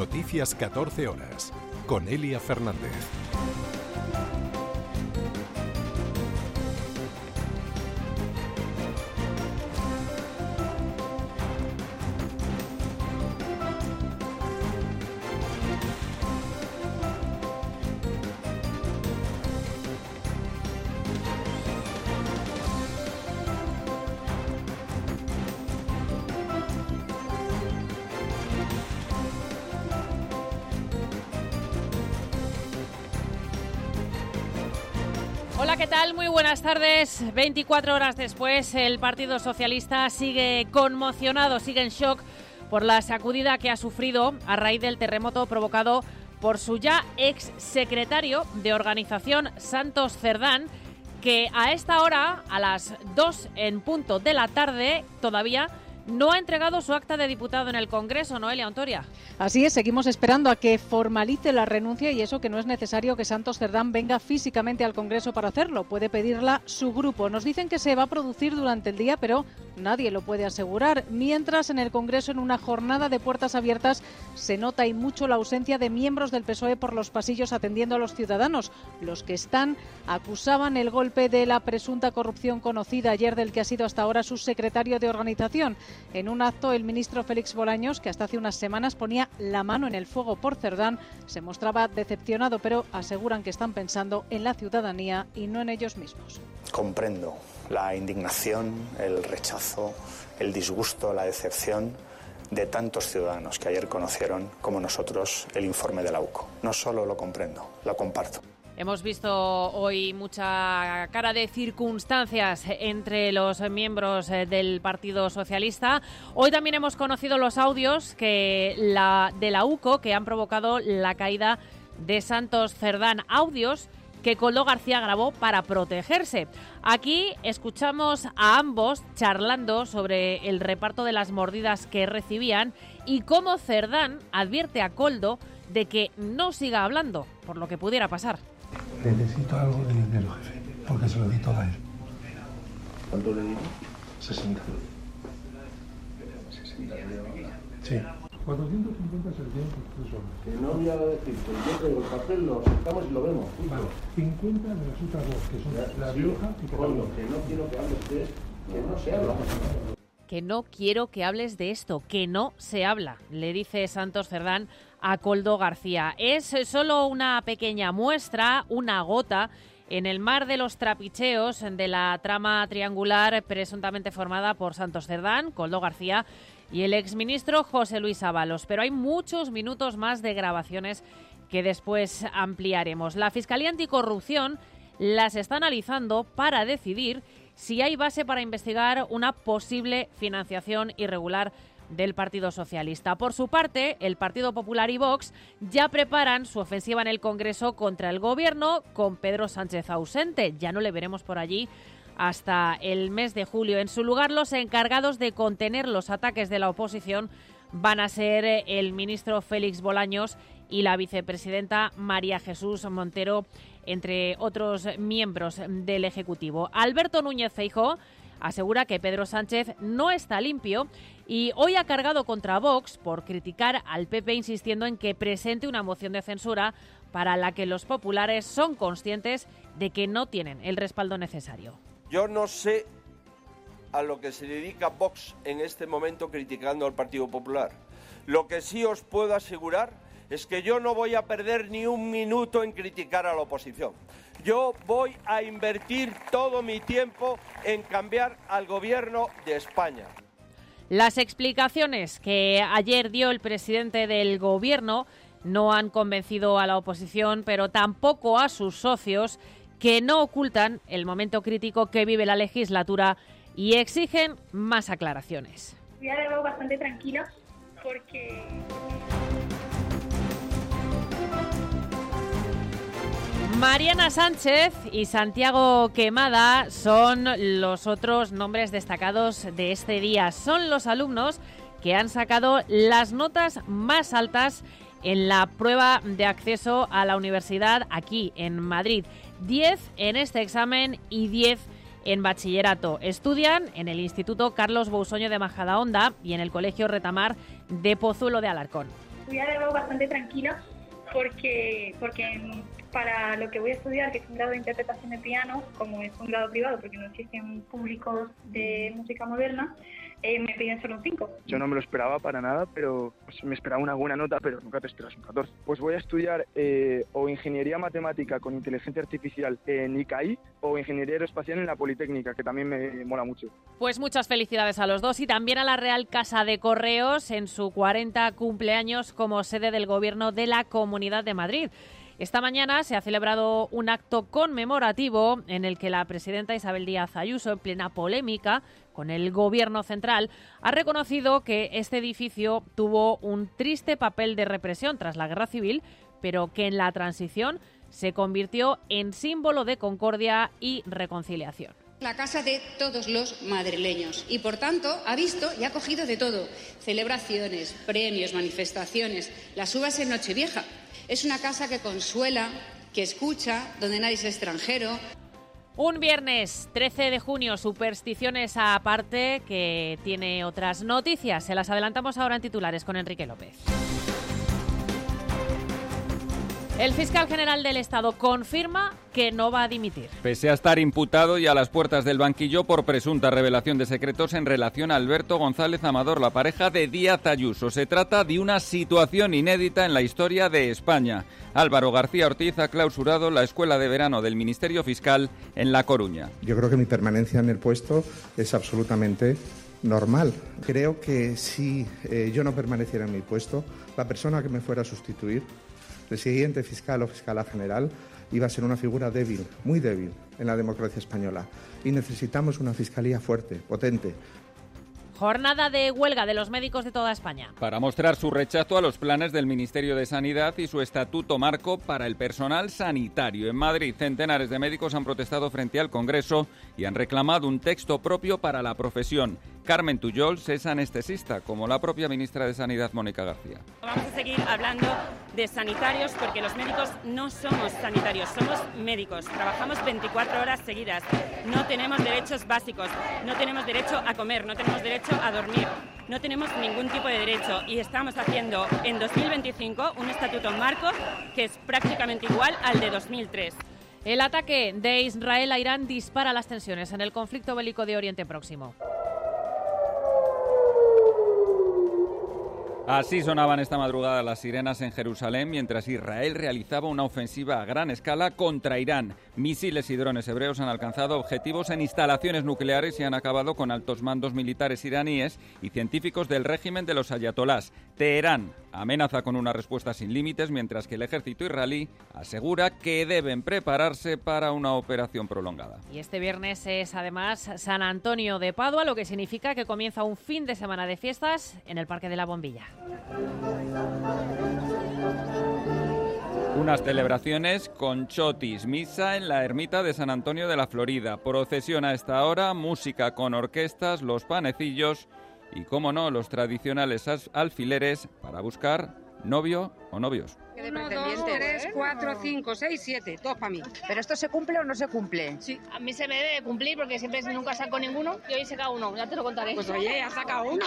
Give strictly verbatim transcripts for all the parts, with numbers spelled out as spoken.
Noticias catorce horas, con Elia Fernández. Hola, ¿qué tal? Muy buenas tardes. veinticuatro horas después, el Partido Socialista sigue conmocionado, sigue en shock por la sacudida que ha sufrido a raíz del terremoto provocado por su ya ex secretario de organización, Santos Cerdán, que a esta hora, a las dos en punto de la tarde, todavía no ha entregado su acta de diputado en el Congreso, Noelia Ontoria. Así es, seguimos esperando a que formalice la renuncia y eso que no es necesario que Santos Cerdán venga físicamente al Congreso para hacerlo. Puede pedirla su grupo. Nos dicen que se va a producir durante el día, pero nadie lo puede asegurar. Mientras, en el Congreso, en una jornada de puertas abiertas, se nota y mucho la ausencia de miembros del P S O E por los pasillos atendiendo a los ciudadanos. Los que están acusaban el golpe de la presunta corrupción conocida ayer del que ha sido hasta ahora su secretario de organización. En un acto, el ministro Félix Bolaños, que hasta hace unas semanas ponía la mano en el fuego por Cerdán, se mostraba decepcionado, pero aseguran que están pensando en la ciudadanía y no en ellos mismos. Comprendo la indignación, el rechazo, el disgusto, la decepción de tantos ciudadanos que ayer conocieron, como nosotros, el informe de la U C O. No solo lo comprendo, lo comparto. Hemos visto hoy mucha cara de circunstancias entre los miembros del Partido Socialista. Hoy también hemos conocido los audios que la, de la U C O que han provocado la caída de Santos Cerdán. Audios que Koldo García grabó para protegerse. Aquí escuchamos a ambos charlando sobre el reparto de las mordidas que recibían y cómo Cerdán advierte a Koldo de que no siga hablando, por lo que pudiera pasar. Necesito algo de dinero, jefe, porque se lo di todo a él. ¿Cuánto le di? sesenta. ¿sesenta le dio? Sí. cuatrocientos cincuenta es el tiempo que tú Que no voy a decirte, yo traigo el papel, lo sentamos y lo vemos. Vale, cincuenta de las otras dos, que son ya, la Rioja y que Bueno, que no quiero que hables de esto, que no se habla. Que no quiero que hables de esto, que no se habla, le dice Santos Cerdán a Koldo García. Es solo una pequeña muestra, una gota en el mar de los trapicheos de la trama triangular presuntamente formada por Santos Cerdán, Koldo García y el exministro José Luis Ábalos. Pero hay muchos minutos más de grabaciones que después ampliaremos. La Fiscalía Anticorrupción las está analizando para decidir si hay base para investigar una posible financiación irregular del Partido Socialista. Por su parte, el Partido Popular y Vox ya preparan su ofensiva en el Congreso contra el Gobierno con Pedro Sánchez ausente. Ya no le veremos por allí hasta el mes de julio. En su lugar, los encargados de contener los ataques de la oposición van a ser el ministro Félix Bolaños y la vicepresidenta María Jesús Montero, entre otros miembros del Ejecutivo. Alberto Núñez Feijóo asegura que Pedro Sánchez no está limpio y hoy ha cargado contra Vox por criticar al P P insistiendo en que presente una moción de censura para la que los populares son conscientes de que no tienen el respaldo necesario. Yo no sé a lo que se dedica Vox en este momento criticando al Partido Popular. Lo que sí os puedo asegurar es que yo no voy a perder ni un minuto en criticar a la oposición. Yo voy a invertir todo mi tiempo en cambiar al Gobierno de España. Las explicaciones que ayer dio el presidente del Gobierno no han convencido a la oposición, pero tampoco a sus socios, que no ocultan el momento crítico que vive la legislatura y exigen más aclaraciones. Ya lo veo bastante tranquilo porque... Mariana Sánchez y Santiago Quemada son los otros nombres destacados de este día. Son los alumnos que han sacado las notas más altas en la prueba de acceso a la universidad aquí en Madrid. diez en este examen y diez en bachillerato. Estudian en el Instituto Carlos Bousoño de Majadahonda y en el Colegio Retamar de Pozuelo de Alarcón. estudiar algo bastante tranquilo porque, porque para lo que voy a estudiar, que es un grado de interpretación de piano, como es un grado privado porque no existen públicos de música moderna, eh, me piden solo un cinco. Yo no me lo esperaba para nada, pero pues, me esperaba una buena nota, pero nunca te esperas un catorce. Pues voy a estudiar eh, o ingeniería matemática con inteligencia artificial en I C A I o ingeniería aeroespacial en la Politécnica, que también me mola mucho. Pues muchas felicidades a los dos y también a la Real Casa de Correos en su cuarenta cumpleaños como sede del Gobierno de la Comunidad de Madrid. Esta mañana se ha celebrado un acto conmemorativo en el que la presidenta Isabel Díaz Ayuso, en plena polémica con el Gobierno central, ha reconocido que este edificio tuvo un triste papel de represión tras la Guerra Civil, pero que en la transición se convirtió en símbolo de concordia y reconciliación. La casa de todos los madrileños y, por tanto, ha visto y ha cogido de todo. Celebraciones, premios, manifestaciones, las uvas en Nochevieja. Es una casa que consuela, que escucha, donde nadie es extranjero. Un viernes trece de junio, supersticiones aparte, que tiene otras noticias. Se las adelantamos ahora en titulares con Enrique López. El fiscal general del Estado confirma que no va a dimitir. Pese a estar imputado y a las puertas del banquillo por presunta revelación de secretos en relación a Alberto González Amador, la pareja de Díaz Ayuso. Se trata de una situación inédita en la historia de España. Álvaro García Ortiz ha clausurado la escuela de verano del Ministerio Fiscal en La Coruña. Yo creo que mi permanencia en el puesto es absolutamente normal. Creo que si eh, yo no permaneciera en mi puesto, la persona que me fuera a sustituir, el siguiente fiscal o fiscala general, iba a ser una figura débil, muy débil en la democracia española. Y necesitamos una fiscalía fuerte, potente. Jornada de huelga de los médicos de toda España. Para mostrar su rechazo a los planes del Ministerio de Sanidad y su estatuto marco para el personal sanitario. En Madrid, centenares de médicos han protestado frente al Congreso y han reclamado un texto propio para la profesión. Carmen Tuyols es anestesista, como la propia ministra de Sanidad, Mónica García. Vamos a seguir hablando de sanitarios porque los médicos no somos sanitarios, somos médicos. Trabajamos veinticuatro horas seguidas, no tenemos derechos básicos, no tenemos derecho a comer, no tenemos derecho a dormir, no tenemos ningún tipo de derecho y estamos haciendo en dos mil veinticinco un estatuto marco que es prácticamente igual al de dos mil tres. El ataque de Israel a Irán dispara las tensiones en el conflicto bélico de Oriente Próximo. Así sonaban esta madrugada las sirenas en Jerusalén mientras Israel realizaba una ofensiva a gran escala contra Irán. Misiles y drones hebreos han alcanzado objetivos en instalaciones nucleares y han acabado con altos mandos militares iraníes y científicos del régimen de los ayatolás. Teherán amenaza con una respuesta sin límites, mientras que el ejército israelí asegura que deben prepararse para una operación prolongada. Y este viernes es además San Antonio de Padua, lo que significa que comienza un fin de semana de fiestas en el Parque de la Bombilla. Unas celebraciones con chotis, misa en la ermita de San Antonio de la Florida, procesión a esta hora, música con orquestas, los panecillos y, cómo no, los tradicionales alfileres para buscar novio o novios. Uno, dos, tres, cuatro, cinco, seis, siete, dos para mí. ¿Pero esto se cumple o no se cumple? Sí, a mí se me debe cumplir porque siempre nunca saco ninguno y hoy he sacado uno, ya te lo contaré. Pues oye, has sacado uno.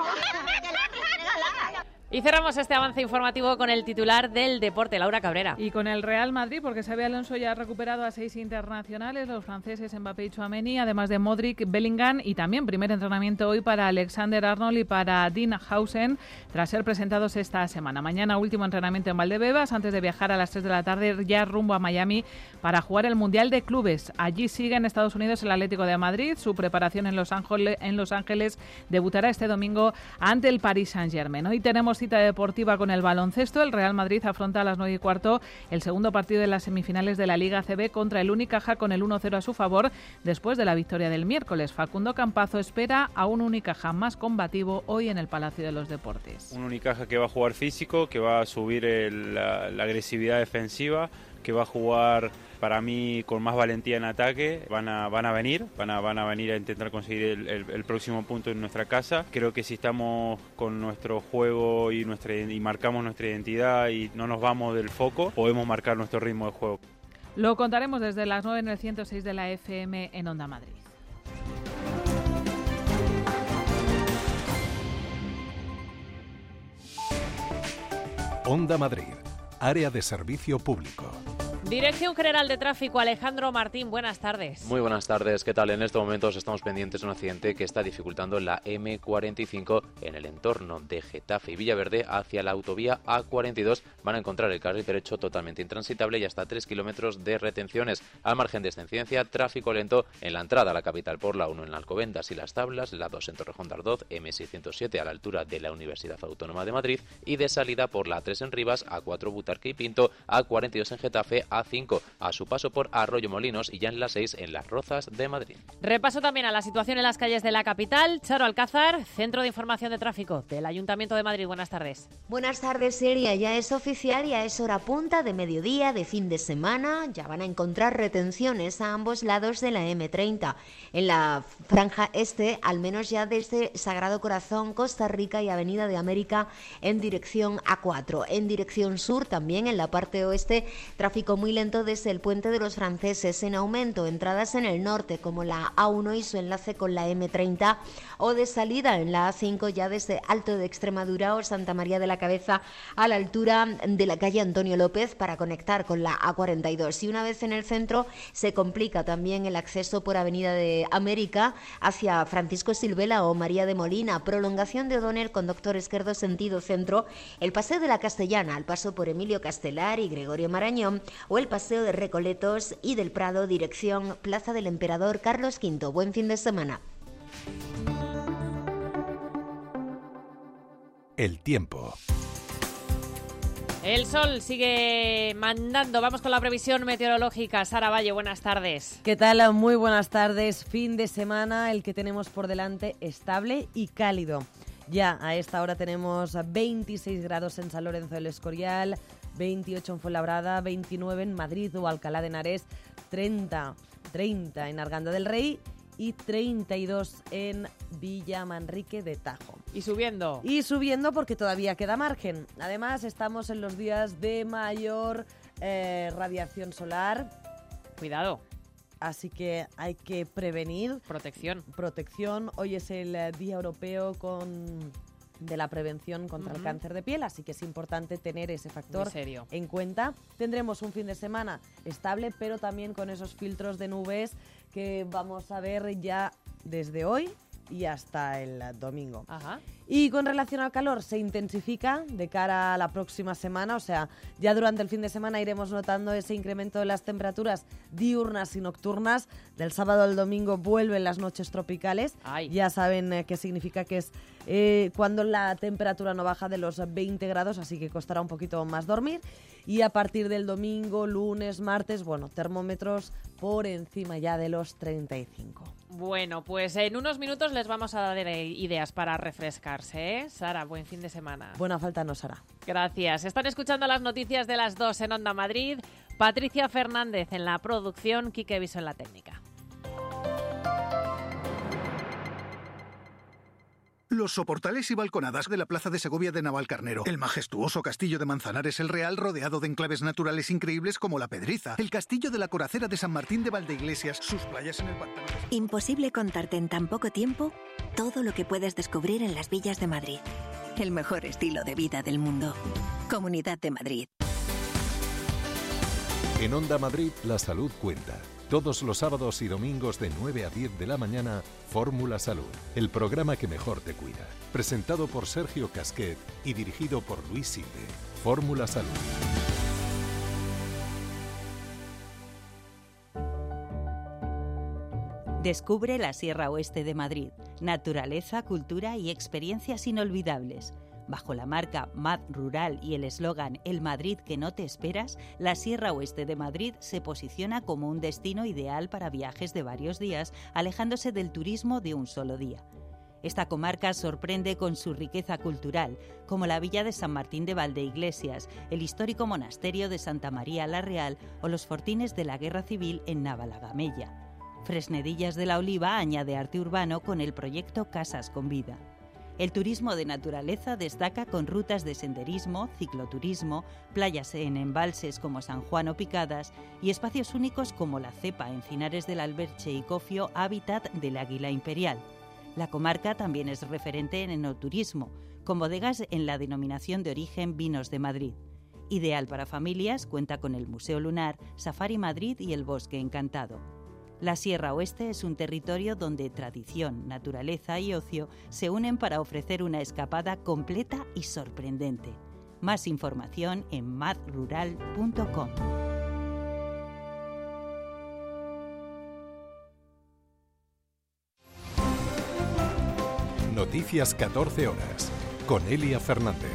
Y cerramos este avance informativo con el titular del deporte, Laura Cabrera. Y con el Real Madrid, porque Xabi Alonso ya ha recuperado a seis internacionales, los franceses Mbappé y Tchouaméni, además de Modric, Bellingham, y también primer entrenamiento hoy para Alexander Arnold y para Dean Howson, tras ser presentados esta semana. Mañana último entrenamiento en Valdebebas, antes de viajar a las tres de la tarde ya rumbo a Miami para jugar el Mundial de Clubes. Allí sigue en Estados Unidos el Atlético de Madrid, su preparación en Los Ángeles, en Los Ángeles debutará este domingo ante el Paris Saint-Germain. Hoy tenemos cita deportiva con el baloncesto. El Real Madrid afronta a las nueve y cuarto el segundo partido de las semifinales de la Liga A C B contra el Unicaja con el uno cero a su favor después de la victoria del miércoles. Facundo Campazo espera a un Unicaja más combativo hoy en el Palacio de los Deportes. Un Unicaja que va a jugar físico, que va a subir el, la, la agresividad defensiva, que va a jugar para mí con más valentía en ataque. Van a, van a venir, van a, van a venir a intentar conseguir el, el, el próximo punto en nuestra casa. Creo que si estamos con nuestro juego y, nuestra, y marcamos nuestra identidad y no nos vamos del foco, podemos marcar nuestro ritmo de juego. Lo contaremos desde las nueve en el ciento seis de la F M en Onda Madrid. Onda Madrid, área de servicio público. Dirección General de Tráfico, Alejandro Martín, buenas tardes. Muy buenas tardes, ¿qué tal? En estos momentos estamos pendientes de un accidente que está dificultando la eme cuarenta y cinco en el entorno de Getafe y Villaverde hacia la autovía A cuarenta y dos. Van a encontrar el carril derecho totalmente intransitable y hasta tres kilómetros de retenciones. Al margen de esta incidencia, tráfico lento en la entrada a la capital por la uno en Alcobendas y Las Tablas, la dos en Torrejón de Ardoz, eme seiscientos siete a la altura de la Universidad Autónoma de Madrid y de salida por la A tres en Rivas, A cuatro Butarque y Pinto, A cuarenta y dos en Getafe, A cinco a su paso por Arroyo Molinos y ya en la seis en Las Rozas de Madrid. Repaso también a la situación en las calles de la capital. Charo Alcázar, Centro de Información de Tráfico del Ayuntamiento de Madrid. Buenas tardes. Buenas tardes, Seria. Ya es oficial, ya es hora punta de mediodía, de fin de semana. Ya van a encontrar retenciones a ambos lados de la eme treinta. En la franja este, al menos ya desde Sagrado Corazón, Costa Rica y Avenida de América en dirección A cuatro. En dirección sur, también en la parte oeste, tráfico muy lento desde el Puente de los Franceses, en aumento, entradas en el norte como la A uno y su enlace con la eme treinta, o de salida en la A cinco ya desde Alto de Extremadura o Santa María de la Cabeza a la altura de la calle Antonio López para conectar con la A cuarenta y dos. Y una vez en el centro se complica también el acceso por Avenida de América hacia Francisco Silvela o María de Molina, prolongación de O'Donnell con Doctor Esquerdo sentido centro, el Paseo de la Castellana al paso por Emilio Castelar y Gregorio Marañón o el Paseo de Recoletos y del Prado, dirección Plaza del Emperador Carlos quinto. Buen fin de semana. El tiempo. El sol sigue mandando. Vamos con la previsión meteorológica. Sara Valle, buenas tardes. ¿Qué tal? Muy buenas tardes. Fin de semana, el que tenemos por delante, estable y cálido. Ya a esta hora tenemos veintiséis grados en San Lorenzo del Escorial, veintiocho en Fuenlabrada, veintinueve en Madrid o Alcalá de Henares, treinta, treinta en Arganda del Rey y treinta y dos en Villa Manrique de Tajo. Y subiendo. Y subiendo porque todavía queda margen. Además, estamos en los días de mayor eh, radiación solar. Cuidado. Así que hay que prevenir. Protección. Protección. Hoy es el Día Europeo con... de la prevención contra uh-huh. el cáncer de piel, así que es importante tener ese factor en cuenta. Tendremos un fin de semana estable, pero también con esos filtros de nubes que vamos a ver ya desde hoy y hasta el domingo. Ajá. Y con relación al calor, se intensifica de cara a la próxima semana, o sea, ya durante el fin de semana iremos notando ese incremento de las temperaturas diurnas y nocturnas. Del sábado al domingo vuelven las noches tropicales. Ay. Ya saben eh, qué significa que es eh, cuando la temperatura no baja de los veinte grados, así que costará un poquito más dormir. Y a partir del domingo, lunes, martes, bueno, termómetros por encima ya de los treinta y cinco. Bueno, pues en unos minutos les vamos a dar ideas para refrescarse, ¿eh? Sara, buen fin de semana. Buena falta no, Sara. Gracias. Están escuchando las noticias de las dos en Onda Madrid. Patricia Fernández en la producción, Quique Viso en la técnica. Los soportales y balconadas de la Plaza de Segovia de Navalcarnero, el majestuoso castillo de Manzanares el Real rodeado de enclaves naturales increíbles como la Pedriza, el castillo de la Coracera de San Martín de Valdeiglesias, sus playas en el pantano. Imposible contarte en tan poco tiempo todo lo que puedes descubrir en las villas de Madrid. El mejor estilo de vida del mundo. Comunidad de Madrid. En Onda Madrid, la salud cuenta. Todos los sábados y domingos de nueve a diez de la mañana, Fórmula Salud, el programa que mejor te cuida. Presentado por Sergio Casquet y dirigido por Luis Silve. Fórmula Salud. Descubre la Sierra Oeste de Madrid. Naturaleza, cultura y experiencias inolvidables. Bajo la marca Mad Rural y el eslogan El Madrid que no te esperas, la Sierra Oeste de Madrid se posiciona como un destino ideal para viajes de varios días, alejándose del turismo de un solo día. Esta comarca sorprende con su riqueza cultural, como la villa de San Martín de Valdeiglesias, el histórico monasterio de Santa María la Real o los fortines de la Guerra Civil en Navalagamella. Fresnedillas de la Oliva añade arte urbano con el proyecto Casas con Vida. El turismo de naturaleza destaca con rutas de senderismo, cicloturismo, playas en embalses como San Juan o Picadas y espacios únicos como la Cepa, Encinares del Alberche y Cofio, hábitat del águila imperial. La comarca también es referente en enoturismo, con bodegas en la denominación de origen Vinos de Madrid. Ideal para familias, cuenta con el Museo Lunar, Safari Madrid y el Bosque Encantado. La Sierra Oeste es un territorio donde tradición, naturaleza y ocio se unen para ofrecer una escapada completa y sorprendente. Más información en mad rural punto com. Noticias catorce horas, con Elia Fernández.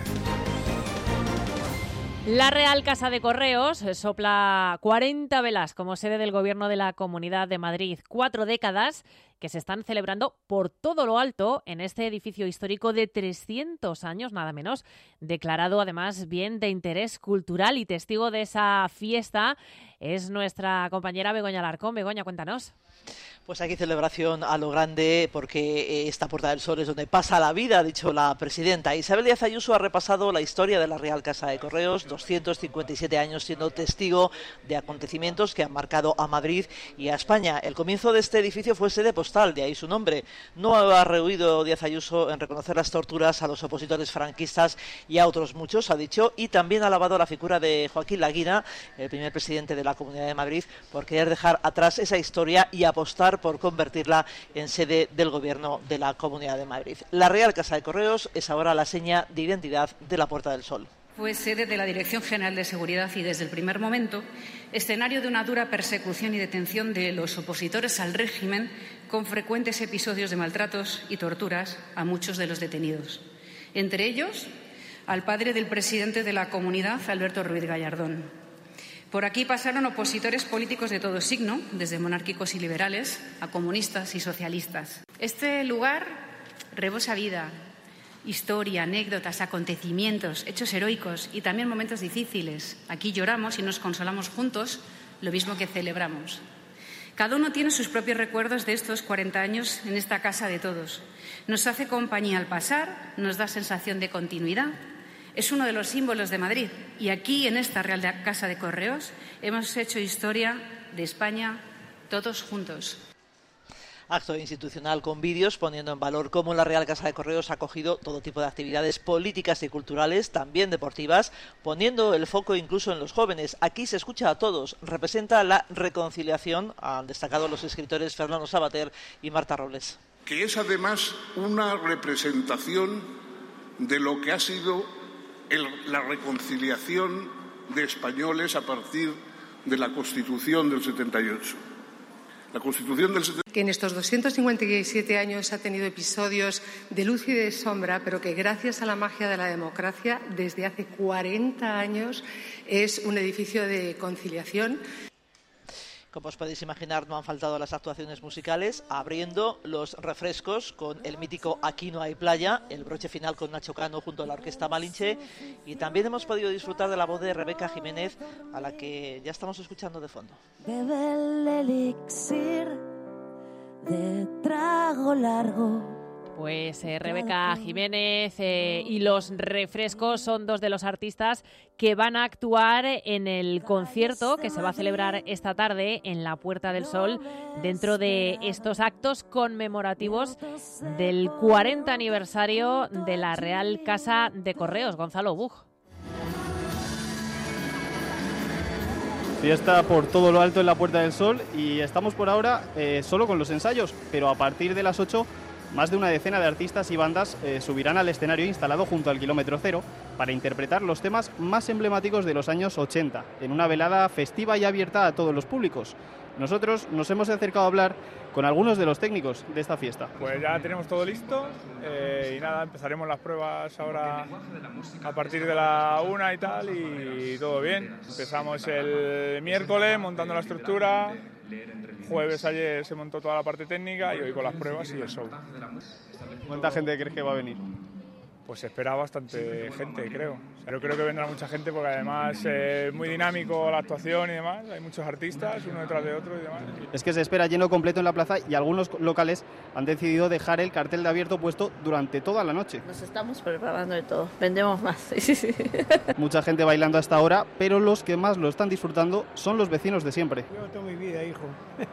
La Real Casa de Correos sopla cuarenta velas como sede del Gobierno de la Comunidad de Madrid. Cuatro décadas que se están celebrando por todo lo alto en este edificio histórico de trescientos años, nada menos, declarado además bien de interés cultural, y testigo de esa fiesta es nuestra compañera Begoña Alarcón. Begoña, cuéntanos. Pues aquí celebración a lo grande, porque esta Puerta del Sol es donde pasa la vida, ha dicho la presidenta. Isabel Díaz Ayuso ha repasado la historia de la Real Casa de Correos, doscientos cincuenta y siete años siendo testigo de acontecimientos que han marcado a Madrid y a España. El comienzo de este edificio fue sede postal, de ahí su nombre. No ha rehuido Díaz Ayuso en reconocer las torturas a los opositores franquistas y a otros muchos, ha dicho, y también ha alabado la figura de Joaquín Laguina, el primer presidente de la Comunidad de Madrid, por querer dejar atrás esa historia y apostar por convertirla en sede del Gobierno de la Comunidad de Madrid. La Real Casa de Correos es ahora la seña de identidad de la Puerta del Sol. Fue sede de la Dirección General de Seguridad y, desde el primer momento, escenario de una dura persecución y detención de los opositores al régimen, con frecuentes episodios de maltratos y torturas a muchos de los detenidos. Entre ellos, al padre del presidente de la Comunidad, Alberto Ruiz Gallardón. Por aquí pasaron opositores políticos de todo signo, desde monárquicos y liberales a comunistas y socialistas. Este lugar rebosa vida, historia, anécdotas, acontecimientos, hechos heroicos y también momentos difíciles. Aquí lloramos y nos consolamos juntos, lo mismo que celebramos. Cada uno tiene sus propios recuerdos de estos cuarenta años en esta casa de todos. Nos hace compañía al pasar, nos da sensación de continuidad. Es uno de los símbolos de Madrid, y aquí, en esta Real Casa de Correos, hemos hecho historia de España todos juntos. Acto institucional con vídeos poniendo en valor cómo la Real Casa de Correos ha acogido todo tipo de actividades políticas y culturales, también deportivas, poniendo el foco incluso en los jóvenes. Aquí se escucha a todos, representa la reconciliación, han destacado los escritores Fernando Savater y Marta Robles. Que es además una representación de lo que ha sido el, la reconciliación de españoles a partir de la Constitución del setenta y ocho. La Constitución del setenta y ocho... Que en estos doscientos cincuenta y siete años ha tenido episodios de luz y de sombra, pero que gracias a la magia de la democracia, desde hace cuarenta años, es un edificio de conciliación. Como os podéis imaginar, no han faltado las actuaciones musicales, abriendo los refrescos con el mítico Aquí no hay playa, el broche final con Nacho Cano junto a la Orquesta Malinche, y también hemos podido disfrutar de la voz de Rebeca Jiménez, a la que ya estamos escuchando de fondo. Bebe el elixir de trago largo. Pues eh, Rebeca Jiménez eh, y los refrescos son dos de los artistas que van a actuar en el concierto que se va a celebrar esta tarde en la Puerta del Sol, dentro de estos actos conmemorativos del cuarenta aniversario de la Real Casa de Correos. Gonzalo Buj. Fiesta por todo lo alto en la Puerta del Sol, y estamos por ahora eh, solo con los ensayos, pero a partir de las ocho más de una decena de artistas y bandas eh, subirán al escenario instalado junto al kilómetro cero para interpretar los temas más emblemáticos de los años ochenta, en una velada festiva y abierta a todos los públicos. Nosotros nos hemos acercado a hablar con algunos de los técnicos de esta fiesta. Pues ya tenemos todo listo eh, y nada, empezaremos las pruebas ahora a partir de la una y tal, y todo bien. Empezamos el miércoles montando la estructura, jueves ayer se montó toda la parte técnica y hoy con las pruebas y el show. ¿Cuánta gente crees que va a venir? pues se espera bastante gente, creo. O sea, yo creo que vendrá mucha gente porque además es eh, muy dinámico la actuación y demás, hay muchos artistas, uno detrás de otro y demás. Es que se espera lleno completo en la plaza y algunos locales han decidido dejar el cartel de abierto puesto durante toda la noche. Nos estamos preparando de todo, vendemos más. Mucha gente bailando hasta ahora, pero los que más lo están disfrutando son los vecinos de siempre. Yo toda mi vida, hijo.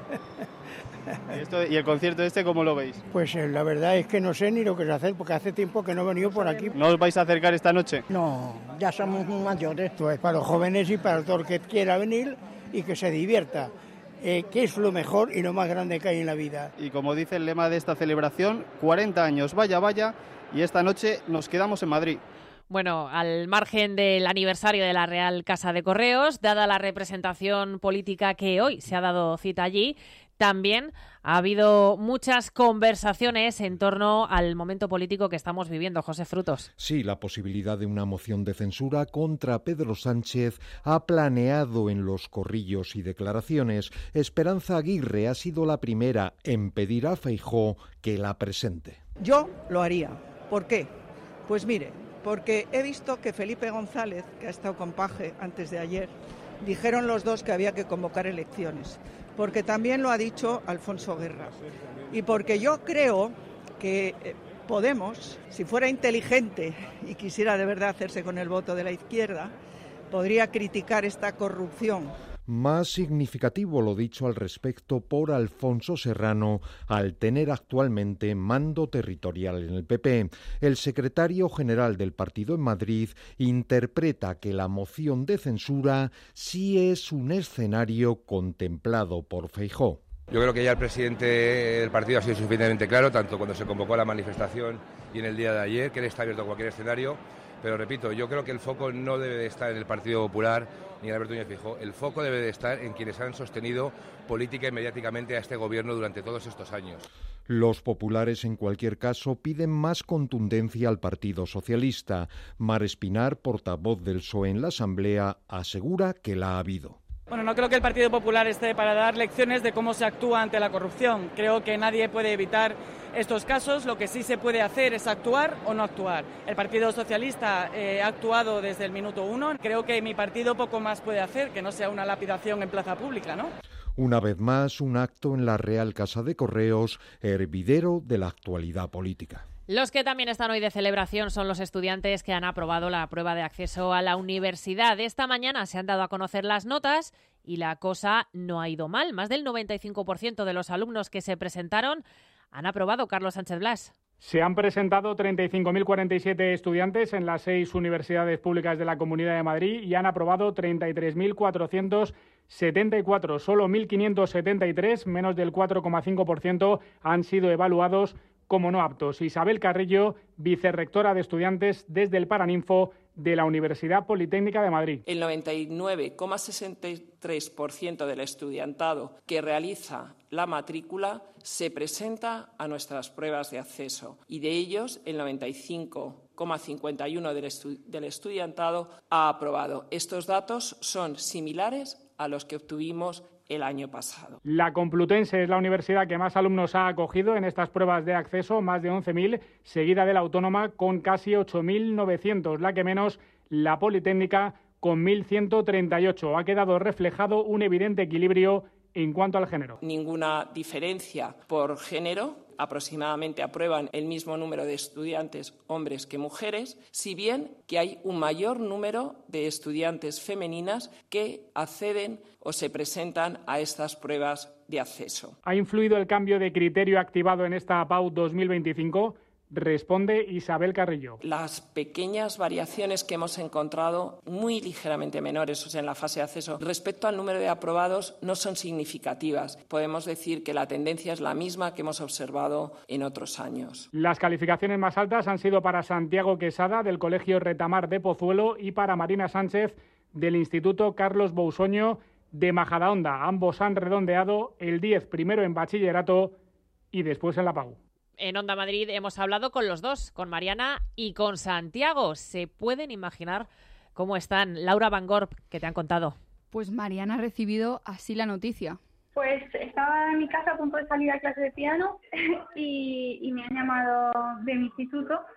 ¿Y, esto, ¿Y el concierto este cómo lo veis? Pues eh, la verdad es que no sé ni lo que hacer porque hace tiempo que no he venido por aquí. ¿No os vais a acercar esta noche? No, ya somos mayores. Esto es para los jóvenes y para todo el que quiera venir y que se divierta, eh, que es lo mejor y lo más grande que hay en la vida. Y como dice el lema de esta celebración, cuarenta años, vaya, vaya, y esta noche nos quedamos en Madrid. Bueno, al margen del aniversario de la Real Casa de Correos, dada la representación política que hoy se ha dado cita allí, también ha habido muchas conversaciones en torno al momento político que estamos viviendo. José Frutos. Sí, la posibilidad de una moción de censura contra Pedro Sánchez ha planeado en los corrillos y declaraciones. Esperanza Aguirre ha sido la primera en pedir a Feijóo que la presente. Yo lo haría. ¿Por qué? Pues mire, porque he visto que Felipe González, que ha estado con Paje antes de ayer, dijeron los dos que había que convocar elecciones, porque también lo ha dicho Alfonso Guerra. Y porque yo creo que Podemos, si fuera inteligente y quisiera de verdad hacerse con el voto de la izquierda, podría criticar esta corrupción. Más significativo lo dicho al respecto por Alfonso Serrano, al tener actualmente mando territorial en el P P. El secretario general del partido en Madrid interpreta que la moción de censura sí es un escenario contemplado por Feijóo. Yo creo que ya el presidente del partido ha sido suficientemente claro, tanto cuando se convocó a la manifestación y en el día de ayer, que él está abierto a cualquier escenario. Pero repito, yo creo que el foco no debe de estar en el Partido Popular ni en Alberto Núñez Feijóo. El foco debe de estar en quienes han sostenido política y mediáticamente a este gobierno durante todos estos años. Los populares, en cualquier caso, piden más contundencia al Partido Socialista. Mar Espinar, portavoz del P S O E en la Asamblea, asegura que la ha habido. Bueno, no creo que el Partido Popular esté para dar lecciones de cómo se actúa ante la corrupción. Creo que nadie puede evitar estos casos. Lo que sí se puede hacer es actuar o no actuar. El Partido Socialista eh, ha actuado desde el minuto uno. Creo que mi partido poco más puede hacer, que no sea una lapidación en plaza pública, ¿no? Una vez más, un acto en la Real Casa de Correos, hervidero de la actualidad política. Los que también están hoy de celebración son los estudiantes que han aprobado la prueba de acceso a la universidad. Esta mañana se han dado a conocer las notas y la cosa no ha ido mal. Más del noventa y cinco por ciento de los alumnos que se presentaron han aprobado. Carlos Sánchez Blas. Se han presentado treinta y cinco mil cuarenta y siete estudiantes en las seis universidades públicas de la Comunidad de Madrid y han aprobado treinta y tres mil cuatrocientos setenta y cuatro. Solo mil quinientos setenta y tres, menos del cuatro coma cinco por ciento, han sido evaluados como no aptos. Isabel Carrillo, vicerrectora de estudiantes desde el Paraninfo de la Universidad Politécnica de Madrid. El noventa y nueve coma sesenta y tres por ciento del estudiantado que realiza la matrícula se presenta a nuestras pruebas de acceso y de ellos el noventa y cinco coma cincuenta y uno por ciento del, estu- del estudiantado ha aprobado. Estos datos son similares a los que obtuvimos el año pasado. La Complutense es la universidad que más alumnos ha acogido en estas pruebas de acceso, más de once mil, seguida de la Autónoma con casi ocho mil novecientos, la que menos, la Politécnica con mil ciento treinta y ocho. Ha quedado reflejado un evidente equilibrio en cuanto al género. Ninguna diferencia por género. Aproximadamente aprueban el mismo número de estudiantes hombres que mujeres, si bien que hay un mayor número de estudiantes femeninas que acceden o se presentan a estas pruebas de acceso. ¿Ha influido el cambio de criterio activado en esta P A U dos mil veinticinco? Responde Isabel Carrillo. Las pequeñas variaciones que hemos encontrado, muy ligeramente menores, o sea, en la fase de acceso, respecto al número de aprobados, no son significativas. Podemos decir que la tendencia es la misma que hemos observado en otros años. Las calificaciones más altas han sido para Santiago Quesada, del Colegio Retamar de Pozuelo, y para Marina Sánchez, del Instituto Carlos Bousoño de Majadahonda. Ambos han redondeado el diez, primero en bachillerato y después en la P A U. En Onda Madrid hemos hablado con los dos, con Mariana y con Santiago. ¿Se pueden imaginar cómo están? Laura Van Gorp, ¿qué te han contado? Pues Mariana ha recibido así la noticia. Pues estaba en mi casa a punto de salir a clase de piano y, y me han llamado de mi instituto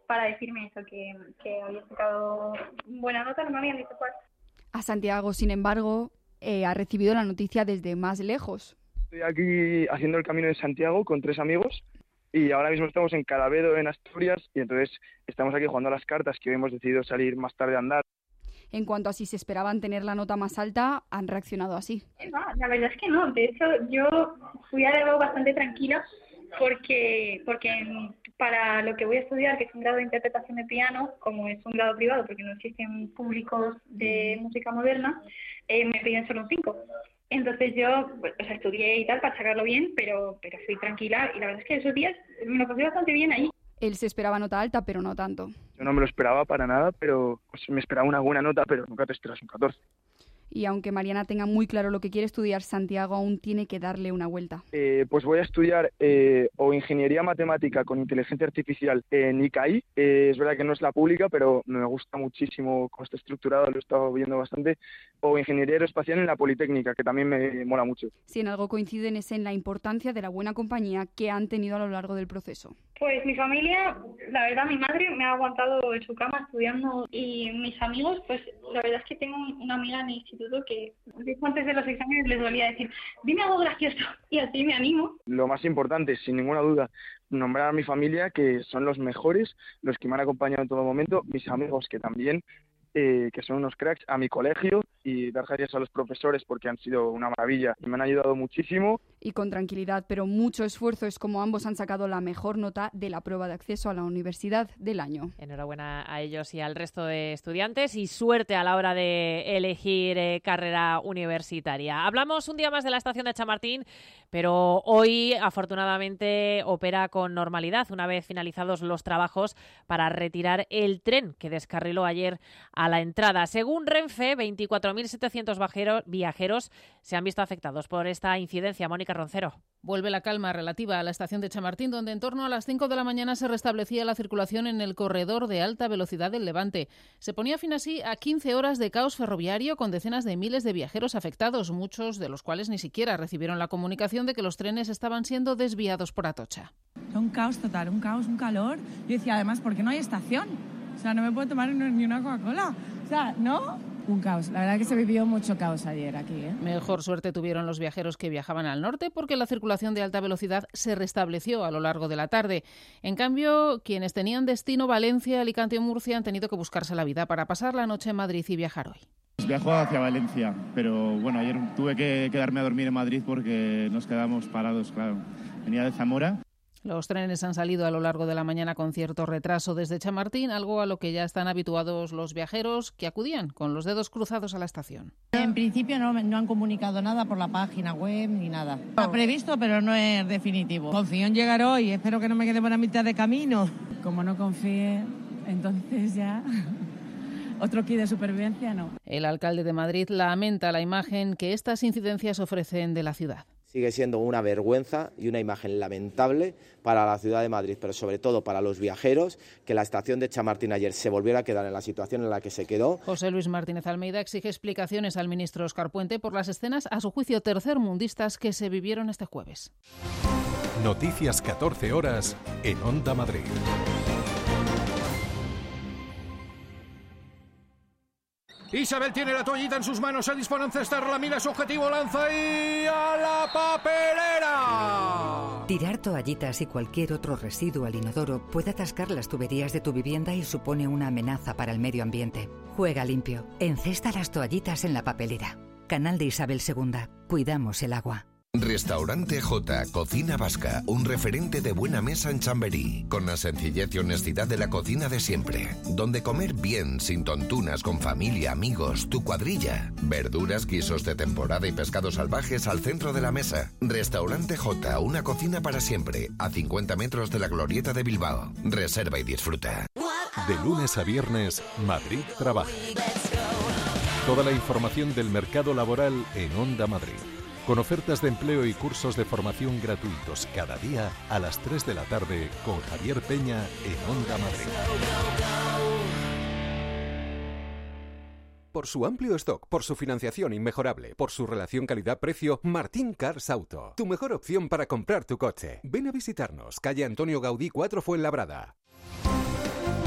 para decirme eso, que, que había sacado buena nota, no me habían dicho cuál. A Santiago, sin embargo, eh, ha recibido la noticia desde más lejos. Estoy aquí haciendo el Camino de Santiago con tres amigos y ahora mismo estamos en Cadavedo, en Asturias, y entonces estamos aquí jugando a las cartas, que hoy hemos decidido salir más tarde a andar. En cuanto a si se esperaban tener la nota más alta, han reaccionado así. No, la verdad es que no. De hecho, yo fui a algo bastante tranquila porque, porque para lo que voy a estudiar, que es un grado de interpretación de piano, como es un grado privado, porque no existen públicos de música moderna, eh, me piden solo un cinco. Entonces yo, pues, o sea, estudié y tal para sacarlo bien, pero, pero fui tranquila y la verdad es que esos días me lo pasé bastante bien ahí. Él se esperaba nota alta, pero no tanto. Yo no me lo esperaba para nada, pero pues, me esperaba una buena nota, pero nunca te esperas un catorce. Y aunque Mariana tenga muy claro lo que quiere estudiar, Santiago aún tiene que darle una vuelta. Eh, pues voy a estudiar eh, o ingeniería matemática con inteligencia artificial en I C A I. Eh, es verdad que no es la pública, pero me gusta muchísimo cómo está estructurado, lo he estado viendo bastante. O ingeniería aeroespacial en la Politécnica, que también me mola mucho. Si en algo coinciden es en la importancia de la buena compañía que han tenido a lo largo del proceso. Pues mi familia, la verdad, mi madre me ha aguantado en su cama estudiando y mis amigos, pues la verdad es que tengo una amiga en el instituto que antes de los exámenes les solía decir, dime algo gracioso, y así me animo. Lo más importante, sin ninguna duda, nombrar a mi familia, que son los mejores, los que me han acompañado en todo momento, mis amigos que también, eh, que son unos cracks, a mi colegio, y dar gracias a los profesores porque han sido una maravilla y me han ayudado muchísimo. Y con tranquilidad, pero mucho esfuerzo, es como ambos han sacado la mejor nota de la prueba de acceso a la universidad del año. Enhorabuena a ellos y al resto de estudiantes y suerte a la hora de elegir eh, carrera universitaria. Hablamos un día más de la estación de Chamartín, pero hoy afortunadamente opera con normalidad una vez finalizados los trabajos para retirar el tren que descarriló ayer a la entrada. Según Renfe, veinticuatro mil setecientos viajeros se han visto afectados por esta incidencia. Mónica Roncero. Vuelve la calma relativa a la estación de Chamartín, donde en torno a las cinco de la mañana se restablecía la circulación en el corredor de alta velocidad del Levante. Se ponía fin así a quince horas de caos ferroviario con decenas de miles de viajeros afectados, muchos de los cuales ni siquiera recibieron la comunicación de que los trenes estaban siendo desviados por Atocha. Un caos total, un caos, un calor. Yo decía, además, ¿por qué no hay estación? O sea, no me puedo tomar ni una Coca-Cola. O sea, ¿no? Un caos. La verdad que se vivió mucho caos ayer aquí, ¿eh? Mejor suerte tuvieron los viajeros que viajaban al norte porque la circulación de alta velocidad se restableció a lo largo de la tarde. En cambio, quienes tenían destino Valencia, Alicante o Murcia han tenido que buscarse la vida para pasar la noche en Madrid y viajar hoy. Viajo hacia Valencia, pero bueno, ayer tuve que quedarme a dormir en Madrid porque nos quedamos parados, claro. Venía de Zamora. Los trenes han salido a lo largo de la mañana con cierto retraso desde Chamartín, algo a lo que ya están habituados los viajeros que acudían con los dedos cruzados a la estación. En principio no, no han comunicado nada por la página web ni nada. Está previsto, pero no es definitivo. Confío en llegar hoy, espero que no me quede por la mitad de camino. Como no confíe, entonces ya... ¿Otro kit de supervivencia? No. El alcalde de Madrid lamenta la imagen que estas incidencias ofrecen de la ciudad. Sigue siendo una vergüenza y una imagen lamentable para la ciudad de Madrid, pero sobre todo para los viajeros, que la estación de Chamartín ayer se volviera a quedar en la situación en la que se quedó. José Luis Martínez Almeida exige explicaciones al ministro Óscar Puente por las escenas, a su juicio tercermundistas, que se vivieron este jueves. Noticias catorce horas en Onda Madrid. Isabel tiene la toallita en sus manos, se dispone a encestarla, mira su objetivo, lanza y a la papelera. Tirar toallitas y cualquier otro residuo al inodoro puede atascar las tuberías de tu vivienda y supone una amenaza para el medio ambiente. Juega limpio. Encesta las toallitas en la papelera. Canal de Isabel segunda. Cuidamos el agua. Restaurante J, Cocina Vasca, un referente de buena mesa en Chamberí, con la sencillez y honestidad de la cocina de siempre, donde comer bien, sin tontunas, con familia, amigos, tu cuadrilla, verduras, guisos de temporada y pescados salvajes al centro de la mesa. Restaurante J, una cocina para siempre, a cincuenta metros de la Glorieta de Bilbao. Reserva y disfruta. De lunes a viernes, Madrid trabaja. Toda la información del mercado laboral en Onda Madrid. Con ofertas de empleo y cursos de formación gratuitos cada día a las tres de la tarde con Javier Peña en Onda Madrid. Por su amplio stock, por su financiación inmejorable, por su relación calidad-precio, Martín Cars Auto. Tu mejor opción para comprar tu coche. Ven a visitarnos, calle Antonio Gaudí cuatro Fuenlabrada.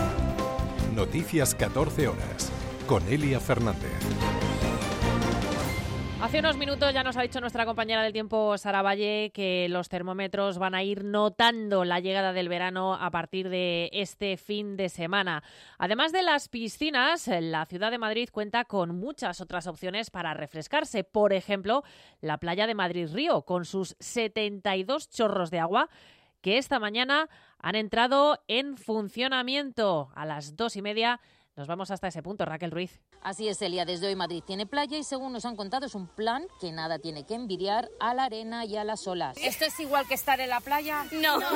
Noticias catorce horas, con Elia Fernández. Hace unos minutos ya nos ha dicho nuestra compañera del tiempo, Sara Valle, que los termómetros van a ir notando la llegada del verano a partir de este fin de semana. Además de las piscinas, la ciudad de Madrid cuenta con muchas otras opciones para refrescarse. Por ejemplo, la playa de Madrid-Río, con sus setenta y dos chorros de agua que esta mañana han entrado en funcionamiento. A las dos y media nos vamos hasta ese punto. Raquel Ruiz. Así es, Elia. Desde hoy Madrid tiene playa y, según nos han contado, es un plan que nada tiene que envidiar a la arena y a las olas. ¿Esto es igual que estar en la playa? No, no.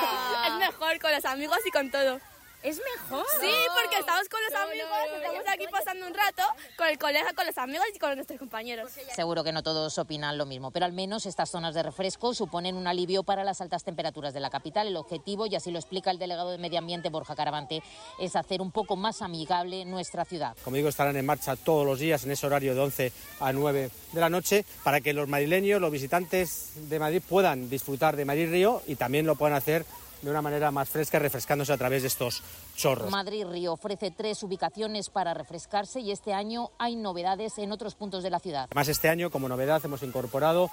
Es mejor con los amigos y con todo. ¿Es mejor? Sí, porque estamos con los amigos, estamos aquí pasando un rato con el colegio, con los amigos y con nuestros compañeros. Seguro que no todos opinan lo mismo, pero al menos estas zonas de refresco suponen un alivio para las altas temperaturas de la capital. El objetivo, y así lo explica el delegado de Medio Ambiente, Borja Caravante, es hacer un poco más amigable nuestra ciudad. Como digo, estarán en marcha todos los días en ese horario de once a nueve de la noche para que los madrileños, los visitantes de Madrid puedan disfrutar de Madrid-Río y también lo puedan hacer de una manera más fresca, refrescándose a través de estos chorros. Madrid-Río ofrece tres ubicaciones para refrescarse y este año hay novedades en otros puntos de la ciudad. Además, este año, como novedad, hemos incorporado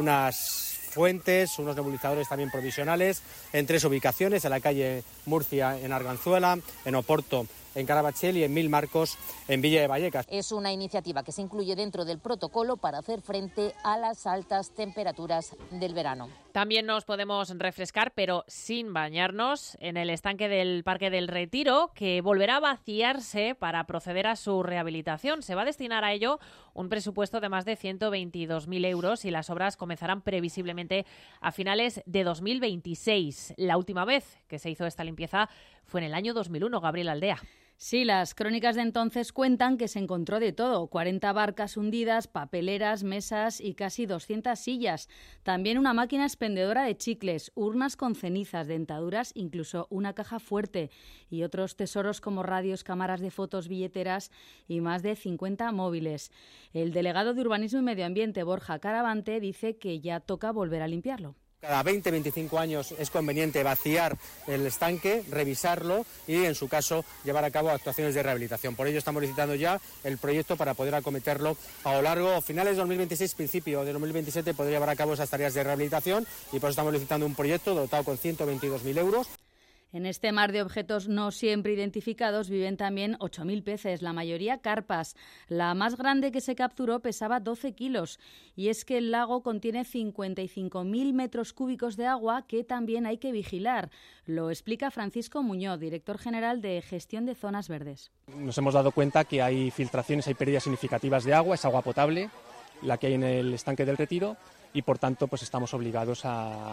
unas fuentes, unos nebulizadores también provisionales en tres ubicaciones: en la calle Murcia, en Arganzuela, en Oporto, en Carabanchel, y en Mil Marcos, en Villa de Vallecas. Es una iniciativa que se incluye dentro del protocolo para hacer frente a las altas temperaturas del verano. También nos podemos refrescar, pero sin bañarnos, en el estanque del Parque del Retiro, que volverá a vaciarse para proceder a su rehabilitación. Se va a destinar a ello un presupuesto de más de ciento veintidós mil euros y las obras comenzarán previsiblemente a finales de dos mil veintiséis. La última vez que se hizo esta limpieza fue en el año dos mil uno, Gabriel Aldea. Sí, las crónicas de entonces cuentan que se encontró de todo: cuarenta barcas hundidas, papeleras, mesas y casi doscientas sillas. También una máquina expendedora de chicles, urnas con cenizas, dentaduras, incluso una caja fuerte y otros tesoros como radios, cámaras de fotos, billeteras y más de cincuenta móviles. El delegado de Urbanismo y Medio Ambiente, Borja Caravante, dice que ya toca volver a limpiarlo. Cada veinte a veinticinco años es conveniente vaciar el estanque, revisarlo y, en su caso, llevar a cabo actuaciones de rehabilitación. Por ello estamos licitando ya el proyecto para poder acometerlo a lo largo, finales de dos mil veintiséis, principio de dos mil veintisiete, poder llevar a cabo esas tareas de rehabilitación, y por eso estamos licitando un proyecto dotado con ciento veintidós mil euros. En este mar de objetos no siempre identificados viven también ocho mil peces, la mayoría carpas. La más grande que se capturó pesaba doce kilos. Y es que el lago contiene cincuenta y cinco mil metros cúbicos de agua que también hay que vigilar. Lo explica Francisco Muñoz, director general de Gestión de Zonas Verdes. Nos hemos dado cuenta que hay filtraciones, hay pérdidas significativas de agua, es agua potable la que hay en el estanque del Retiro, y por tanto pues estamos obligados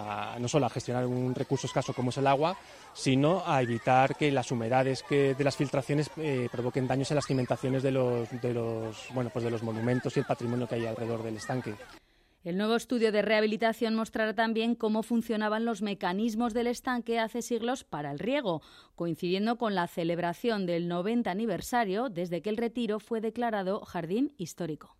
a no solo a gestionar un recurso escaso como es el agua, sino a evitar que las humedades que de las filtraciones eh, provoquen daños en las cimentaciones de los, de los, bueno, pues de los monumentos y el patrimonio que hay alrededor del estanque. El nuevo estudio de rehabilitación mostrará también cómo funcionaban los mecanismos del estanque hace siglos para el riego, coincidiendo con la celebración del noventa aniversario desde que el Retiro fue declarado jardín histórico.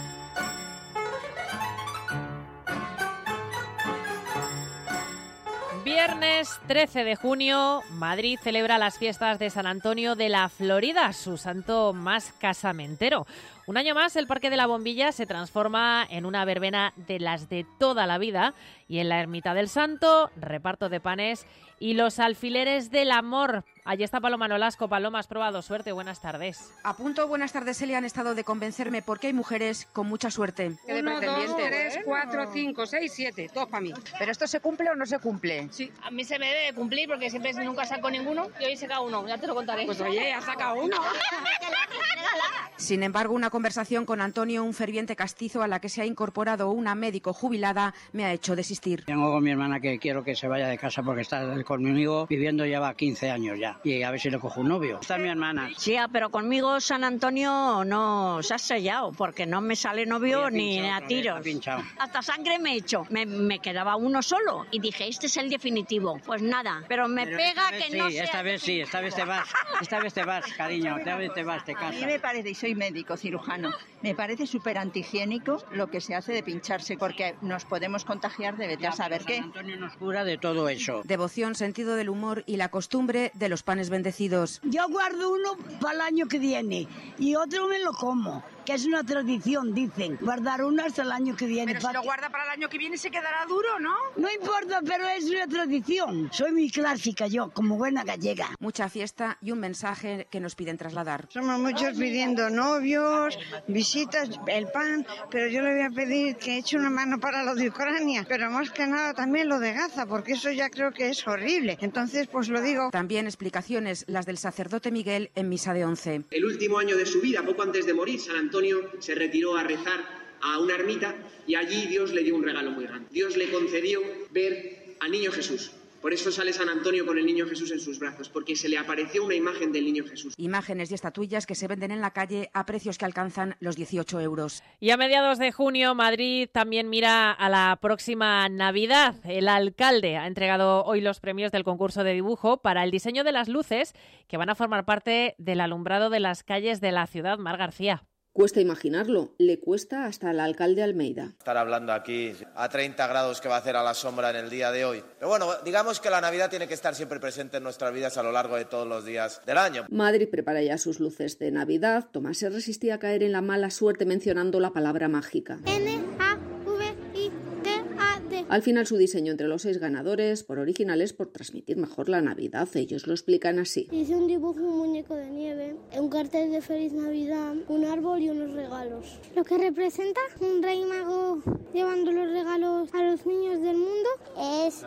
Viernes trece de junio, Madrid celebra las fiestas de San Antonio de la Florida, su santo más casamentero. Un año más, el Parque de la Bombilla se transforma en una verbena de las de toda la vida, y en la Ermita del Santo, reparto de panes y los alfileres del amor. Allí está Paloma Nolasco. Paloma, has probado suerte. Buenas tardes. A punto, buenas tardes, Elia. Han estado de convencerme porque hay mujeres con mucha suerte. Uno, dos, tres, cuatro, cinco, seis, siete. Todos para mí. ¿Pero esto se cumple o no se cumple? Sí, a mí se me debe cumplir porque siempre nunca saco ninguno y hoy he sacado uno. Ya te lo contaré. Pues oye, has sacado uno. Sin embargo, una conversación con Antonio, un ferviente castizo a la que se ha incorporado una médico jubilada, me ha hecho desistir. Tengo con mi hermana que quiero que se vaya de casa porque está conmigo viviendo ya va quince años ya. Y a ver si le cojo un novio. Está mi hermana. Sí, pero conmigo San Antonio no se ha sellado porque no me sale novio ni a tiros. Hasta sangre me he hecho. Me, me quedaba uno solo y dije, este es el definitivo. Pues nada, pero me pero pega que sí, no sea... Esta vez sí, esta vez te vas. Esta vez te vas, cariño. Esta vez te vas, te casas. A mí me parece, y soy médico, cirujano, me parece súper antihigiénico lo que se hace de pincharse porque nos podemos contagiar de vete a saber qué. San Antonio nos cura de todo eso. Devoción con sentido del humor y la costumbre de los panes bendecidos. Yo guardo uno para el año que viene y otro me lo como, que es una tradición, dicen, guardar uno hasta el año que viene. Pero si lo guarda para el año que viene se quedará duro, ¿no? No importa, pero es una tradición. Soy muy clásica yo, como buena gallega. Mucha fiesta y un mensaje que nos piden trasladar. Somos muchos pidiendo novios, visitas, el pan, pero yo le voy a pedir que eche una mano para lo de Ucrania, pero más que nada también lo de Gaza, porque eso ya creo que es horrible. Entonces, pues lo digo. También explicaciones, las del sacerdote Miguel en misa de once. El último año de su vida, poco antes de morir, San Antonio se retiró a rezar a una ermita y allí Dios le dio un regalo muy grande. Dios le concedió ver al niño Jesús. Por eso sale San Antonio con el niño Jesús en sus brazos, porque se le apareció una imagen del niño Jesús. Imágenes y estatuillas que se venden en la calle a precios que alcanzan los dieciocho euros. Y a mediados de junio, Madrid también mira a la próxima Navidad. El alcalde ha entregado hoy los premios del concurso de dibujo para el diseño de las luces que van a formar parte del alumbrado de las calles de la ciudad. Mar García. Cuesta imaginarlo, le cuesta hasta al alcalde Almeida. Estar hablando aquí a treinta grados que va a hacer a la sombra en el día de hoy. Pero bueno, digamos que la Navidad tiene que estar siempre presente en nuestras vidas a lo largo de todos los días del año. Madrid prepara ya sus luces de Navidad. Tomás se resistía a caer en la mala suerte mencionando la palabra mágica. N A V I T A D. Al final su diseño entre los seis ganadores por originales por transmitir mejor la Navidad. Ellos lo explican así. Hice un dibujo, un muñeco de nieve, un cartel de Feliz Navidad, un árbol y unos regalos. Lo que representa un rey mago llevando los regalos a los niños del mundo es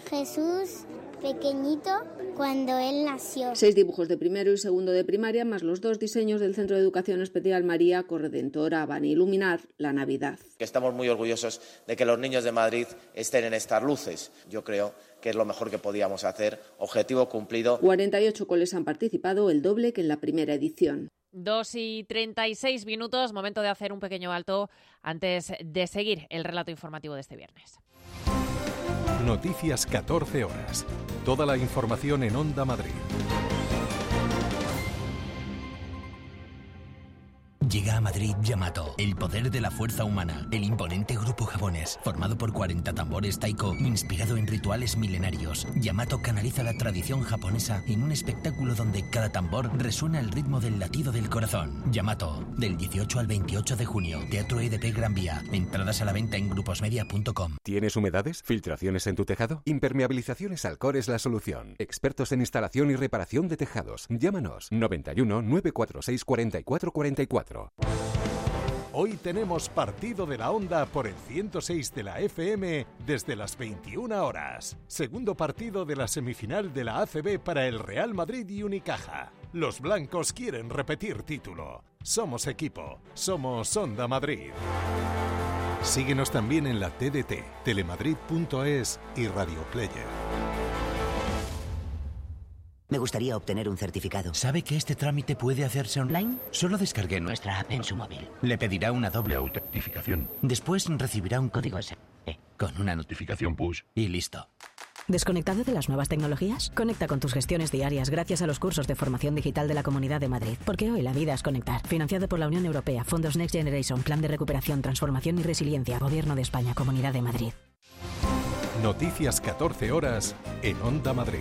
Jesús pequeñito cuando él nació. Seis dibujos de primero y segundo de primaria, más los dos diseños del Centro de Educación Especial María Corredentora van a iluminar la Navidad. Estamos muy orgullosos de que los niños de Madrid estén en estas luces. Yo creo que es lo mejor que podíamos hacer. Objetivo cumplido. cuarenta y ocho coles han participado, el doble que en la primera edición. Dos y treinta y seis minutos, momento de hacer un pequeño alto antes de seguir el relato informativo de este viernes. Noticias catorce horas. Toda la información en Onda Madrid. Llega a Madrid Yamato, el poder de la fuerza humana, el imponente grupo japonés, formado por cuarenta tambores taiko, inspirado en rituales milenarios. Yamato canaliza la tradición japonesa en un espectáculo donde cada tambor resuena el ritmo del latido del corazón. Yamato, del dieciocho al veintiocho de junio, Teatro E D P Gran Vía. Entradas a la venta en gruposmedia punto com. ¿Tienes humedades? ¿Filtraciones en tu tejado? Impermeabilizaciones Alcor es la solución. Expertos en instalación y reparación de tejados. Llámanos noventa y uno, nueve cuatro seis, cuarenta y cuatro cuarenta y cuatro. Hoy tenemos partido de la Onda por el ciento seis de la F M desde las veintiuna horas. Segundo partido de la semifinal de la A C B para el Real Madrid y Unicaja. Los blancos quieren repetir título. Somos equipo. Somos Onda Madrid. Síguenos también en la T D T, telemadrid punto es y Radio Player. Me gustaría obtener un certificado. ¿Sabe que este trámite puede hacerse online? Solo descargué nuestra app en su móvil. Le pedirá una doble autentificación. Después recibirá un código S M S con una notificación push y listo. ¿Desconectado de las nuevas tecnologías? Conecta con tus gestiones diarias gracias a los cursos de formación digital de la Comunidad de Madrid. Porque hoy la vida es conectar. Financiado por la Unión Europea, Fondos Next Generation, Plan de Recuperación, Transformación y Resiliencia, Gobierno de España, Comunidad de Madrid. Noticias catorce horas en Onda Madrid.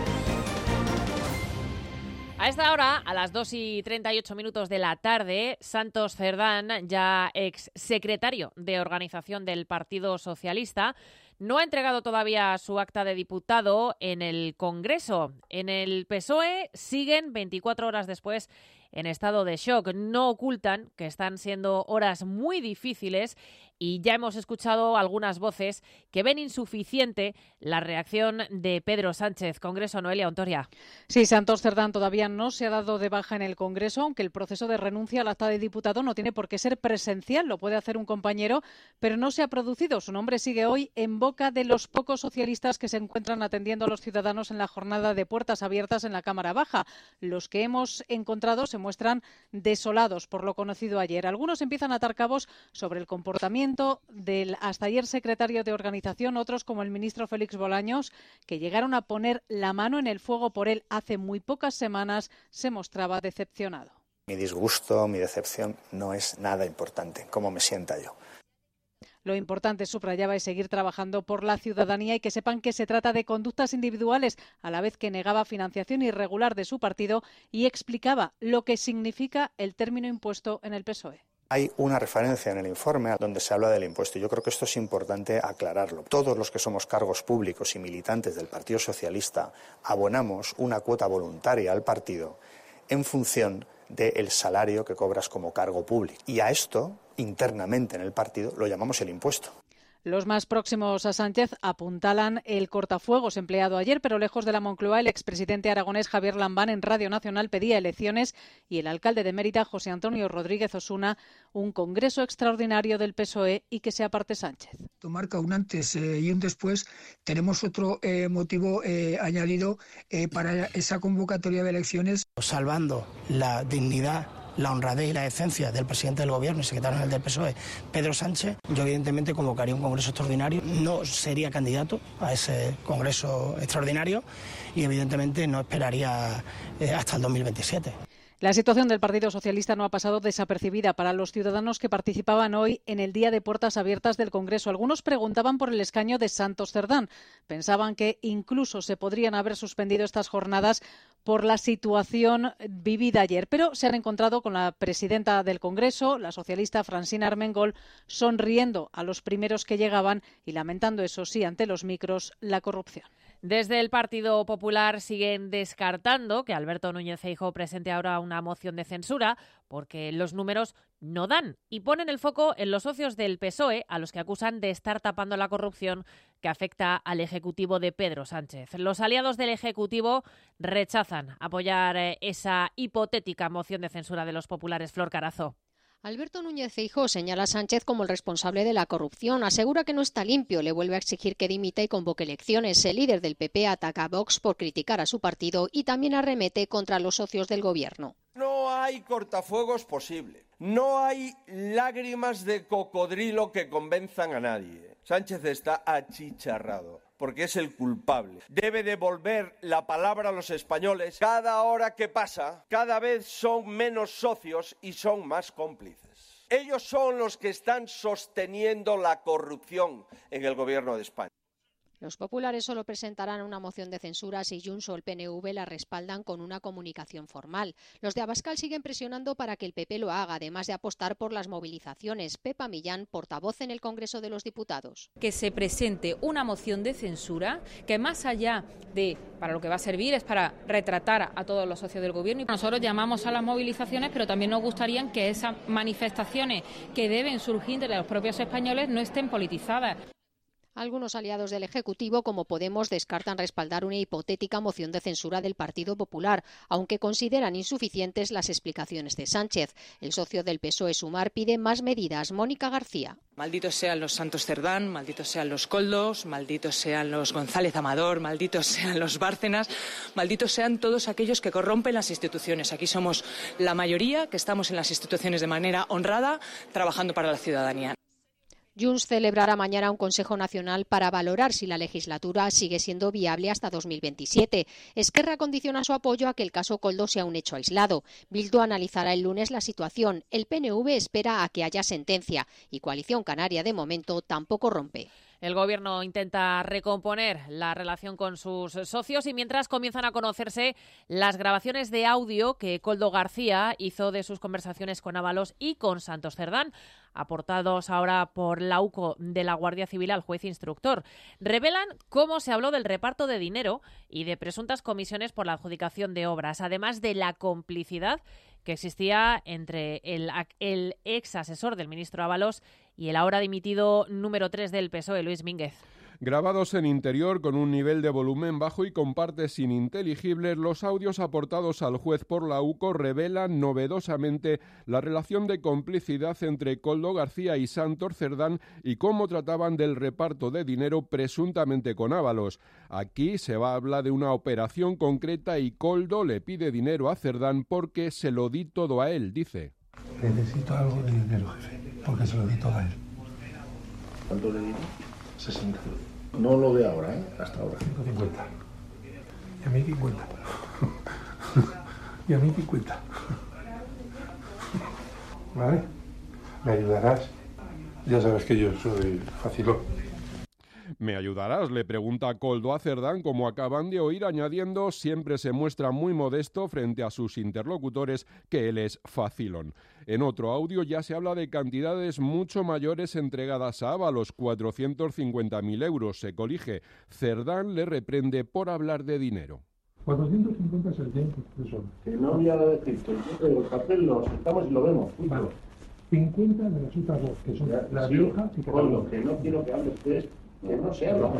A esta hora, a las dos y treinta y ocho minutos de la tarde, Santos Cerdán, ya ex secretario de organización del Partido Socialista, no ha entregado todavía su acta de diputado en el Congreso. En el P S O E siguen veinticuatro horas después en estado de shock. No ocultan que están siendo horas muy difíciles y ya hemos escuchado algunas voces que ven insuficiente la reacción de Pedro Sánchez. Congreso, Noelia Ontoria. Sí, Santos Cerdán todavía no se ha dado de baja en el Congreso, aunque el proceso de renuncia al acta de diputado no tiene por qué ser presencial, lo puede hacer un compañero, pero no se ha producido. Su nombre sigue hoy en boca de los pocos socialistas que se encuentran atendiendo a los ciudadanos en la jornada de puertas abiertas en la Cámara Baja. Los que hemos encontrado se muestran desolados por lo conocido ayer. Algunos empiezan a atar cabos sobre el comportamiento del hasta ayer secretario de organización, otros como el ministro Félix Bolaños, que llegaron a poner la mano en el fuego por él hace muy pocas semanas, se mostraba decepcionado. Mi disgusto, mi decepción no es nada importante, cómo me sienta yo. Lo importante, subrayaba, es seguir trabajando por la ciudadanía y que sepan que se trata de conductas individuales, a la vez que negaba financiación irregular de su partido y explicaba lo que significa el término impuesto en el P S O E. Hay una referencia en el informe donde se habla del impuesto. Yo creo que esto es importante aclararlo. Todos los que somos cargos públicos y militantes del Partido Socialista abonamos una cuota voluntaria al partido en función del salario que cobras como cargo público. Y a esto, internamente en el partido, lo llamamos el impuesto. Los más próximos a Sánchez apuntalan el cortafuegos empleado ayer, pero lejos de la Moncloa, el expresidente aragonés Javier Lambán en Radio Nacional pedía elecciones y el alcalde de Mérida, José Antonio Rodríguez Osuna, un congreso extraordinario del P S O E y que se aparte Sánchez. Esto marca un antes eh, y un después. Tenemos otro eh, motivo eh, añadido eh, para esa convocatoria de elecciones. Salvando la dignidad, la honradez y la decencia del presidente del Gobierno y secretario general del P S O E, Pedro Sánchez, yo evidentemente convocaría un congreso extraordinario. No sería candidato a ese congreso extraordinario y evidentemente no esperaría eh, hasta el dos mil veintisiete. La situación del Partido Socialista no ha pasado desapercibida para los ciudadanos que participaban hoy en el Día de Puertas Abiertas del Congreso. Algunos preguntaban por el escaño de Santos Cerdán. Pensaban que incluso se podrían haber suspendido estas jornadas por la situación vivida ayer. Pero se han encontrado con la presidenta del Congreso, la socialista Francina Armengol, sonriendo a los primeros que llegaban y lamentando, eso sí, ante los micros, la corrupción. Desde el Partido Popular siguen descartando que Alberto Núñez Feijóo presente ahora una moción de censura porque los números no dan y ponen el foco en los socios del P S O E a los que acusan de estar tapando la corrupción que afecta al Ejecutivo de Pedro Sánchez. Los aliados del Ejecutivo rechazan apoyar esa hipotética moción de censura de los populares. Flor Carazo. Alberto Núñez Feijóo señala a Sánchez como el responsable de la corrupción. Asegura que no está limpio, le vuelve a exigir que dimita y convoque elecciones. El líder del P P ataca a Vox por criticar a su partido y también arremete contra los socios del Gobierno. No hay cortafuegos posible. No hay lágrimas de cocodrilo que convenzan a nadie. Sánchez está achicharrado, porque es el culpable. Debe devolver la palabra a los españoles. Cada hora que pasa, cada vez son menos socios y son más cómplices. Ellos son los que están sosteniendo la corrupción en el Gobierno de España. Los populares solo presentarán una moción de censura si Junts o el P N V la respaldan con una comunicación formal. Los de Abascal siguen presionando para que el P P lo haga, además de apostar por las movilizaciones. Pepa Millán, portavoz en el Congreso de los Diputados. Que se presente una moción de censura que, más allá de para lo que va a servir, es para retratar a todos los socios del Gobierno. Nosotros llamamos a las movilizaciones, pero también nos gustaría que esas manifestaciones que deben surgir de los propios españoles no estén politizadas. Algunos aliados del Ejecutivo, como Podemos, descartan respaldar una hipotética moción de censura del Partido Popular, aunque consideran insuficientes las explicaciones de Sánchez. El socio del P S O E, Sumar, pide más medidas. Mónica García. Malditos sean los Santos Cerdán, malditos sean los Koldos, malditos sean los González Amador, malditos sean los Bárcenas, malditos sean todos aquellos que corrompen las instituciones. Aquí somos la mayoría que estamos en las instituciones de manera honrada, trabajando para la ciudadanía. Junts celebrará mañana un Consejo Nacional para valorar si la legislatura sigue siendo viable hasta dos mil veintisiete. Esquerra condiciona su apoyo a que el caso Koldo sea un hecho aislado. Bildu analizará el lunes la situación. El P N V espera a que haya sentencia y Coalición Canaria, de momento, tampoco rompe. El Gobierno intenta recomponer la relación con sus socios y mientras comienzan a conocerse las grabaciones de audio que Koldo García hizo de sus conversaciones con Ábalos y con Santos Cerdán, aportados ahora por la U C O de la Guardia Civil al juez instructor. Revelan cómo se habló del reparto de dinero y de presuntas comisiones por la adjudicación de obras, además de la complicidad que existía entre el, el ex asesor del ministro Ábalos y el ahora dimitido número tres del P S O E, Luis Mínguez. Grabados en interior con un nivel de volumen bajo y con partes ininteligibles, los audios aportados al juez por la U C O revelan novedosamente la relación de complicidad entre Koldo García y Santos Cerdán y cómo trataban del reparto de dinero presuntamente con Ábalos. Aquí se va a hablar de una operación concreta y Koldo le pide dinero a Cerdán porque se lo di todo a él, dice. Necesito algo de dinero, jefe, porque se lo di todo a él. ¿Cuánto le di? sesenta. No lo de ahora, ¿eh? Hasta ahora. ciento cincuenta. Y a mí cincuenta. Y a mí cincuenta. ¿Vale? ¿Me ayudarás Ya sabes que yo soy facilón. ¿Me ayudarás?, le pregunta Koldo a Cerdán, como acaban de oír, añadiendo, siempre se muestra muy modesto frente a sus interlocutores, que él es facilón. En otro audio ya se habla de cantidades mucho mayores entregadas a Ábalos, cuatrocientos cincuenta mil euros. Se colige. Cerdán le reprende por hablar de dinero. cuatrocientos cincuenta es el tiempo, eso. Que no había nada de Cristo. El papel lo sentamos y lo vemos. Vale. cincuenta de las otras dos, que son ya, la sí, vieja y que lo que no quiero que hables es que no se habla.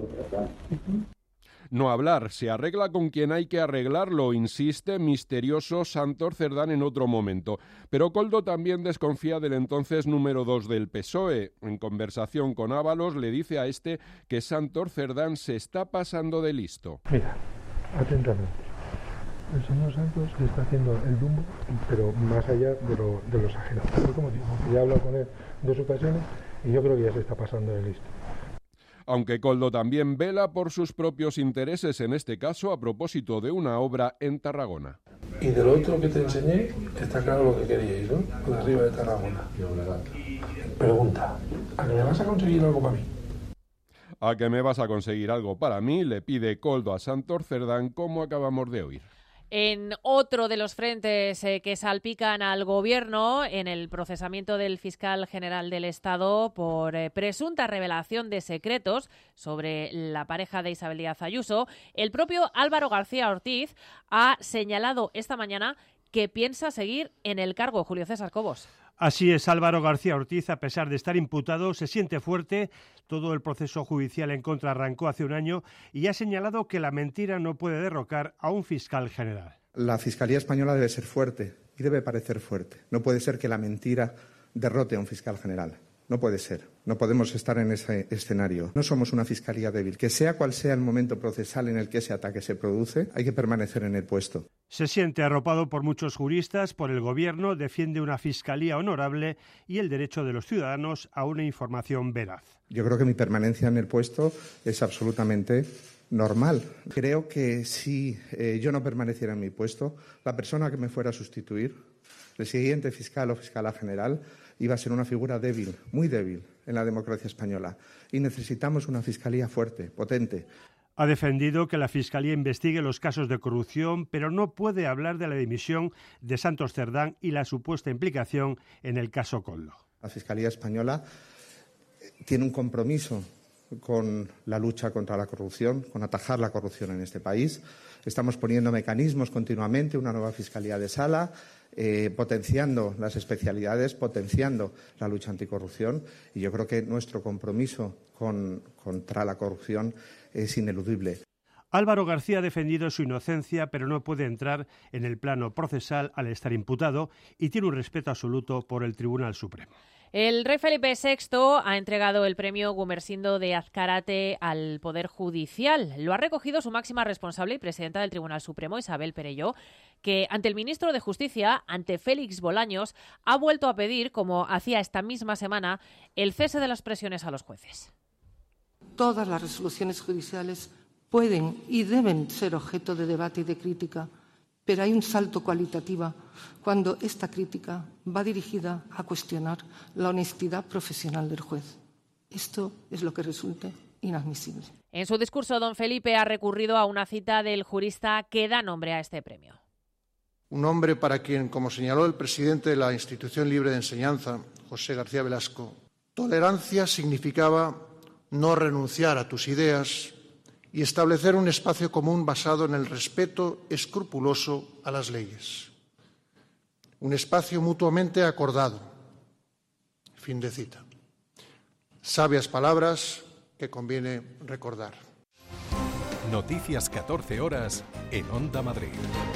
No hablar, se arregla con quien hay que arreglarlo, insiste misterioso Santos Cerdán en otro momento. Pero Koldo también desconfía del entonces número dos del P S O E. En conversación con Ábalos le dice a este que Santos Cerdán se está pasando de listo. Mira, atentamente. El señor Santos está haciendo el dumbo, pero más allá de lo, de lo exagerado. Como digo, ya he hablado con él en dos ocasiones y yo creo que ya se está pasando de listo. Aunque Koldo también vela por sus propios intereses, en este caso a propósito de una obra en Tarragona. Y de lo otro que te enseñé, está claro lo que queríais, ¿no? Por arriba de Tarragona. Pregunta, ¿a qué me vas a conseguir algo para mí? ¿A que me vas a conseguir algo para mí?, le pide Koldo a Santos Cerdán, como acabamos de oír. En otro de los frentes eh, que salpican al Gobierno, en el procesamiento del fiscal general del Estado por eh, presunta revelación de secretos sobre la pareja de Isabel Díaz Ayuso, el propio Álvaro García Ortiz ha señalado esta mañana que piensa seguir en el cargo. Julio César Cobos. Así es, Álvaro García Ortiz, a pesar de estar imputado, se siente fuerte. Todo el proceso judicial en contra arrancó hace un año y ha señalado que la mentira no puede derrocar a un fiscal general. La Fiscalía Española debe ser fuerte y debe parecer fuerte. No puede ser que la mentira derrote a un fiscal general. No puede ser. No podemos estar en ese escenario. No somos una fiscalía débil. Que sea cual sea el momento procesal en el que ese ataque se produce, hay que permanecer en el puesto. Se siente arropado por muchos juristas, por el Gobierno, defiende una fiscalía honorable y el derecho de los ciudadanos a una información veraz. Yo creo que mi permanencia en el puesto es absolutamente normal. Creo que si eh, yo no permaneciera en mi puesto, la persona que me fuera a sustituir, el siguiente fiscal o fiscala general, iba a ser una figura débil, muy débil en la democracia española. Y necesitamos una fiscalía fuerte, potente. Ha defendido que la Fiscalía investigue los casos de corrupción, pero no puede hablar de la dimisión de Santos Cerdán y la supuesta implicación en el caso Koldo. La Fiscalía Española tiene un compromiso con la lucha contra la corrupción, con atajar la corrupción en este país. Estamos poniendo mecanismos continuamente, una nueva Fiscalía de Sala, eh, potenciando las especialidades, potenciando la lucha anticorrupción, y yo creo que nuestro compromiso con, contra la corrupción es ineludible. Álvaro García ha defendido su inocencia, pero no puede entrar en el plano procesal al estar imputado y tiene un respeto absoluto por el Tribunal Supremo. El rey Felipe sexto ha entregado el premio Gumersindo de Azcárate al Poder Judicial. Lo ha recogido su máxima responsable y presidenta del Tribunal Supremo, Isabel Perelló, que ante el ministro de Justicia, ante Félix Bolaños, ha vuelto a pedir, como hacía esta misma semana, el cese de las presiones a los jueces. Todas las resoluciones judiciales pueden y deben ser objeto de debate y de crítica, pero hay un salto cualitativo cuando esta crítica va dirigida a cuestionar la honestidad profesional del juez. Esto es lo que resulta inadmisible. En su discurso, don Felipe ha recurrido a una cita del jurista que da nombre a este premio. Un hombre para quien, como señaló el presidente de la Institución Libre de Enseñanza, José García Velasco, tolerancia significaba no renunciar a tus ideas y establecer un espacio común basado en el respeto escrupuloso a las leyes. Un espacio mutuamente acordado. Fin de cita. Sabias palabras que conviene recordar. Noticias catorce horas en Onda Madrid.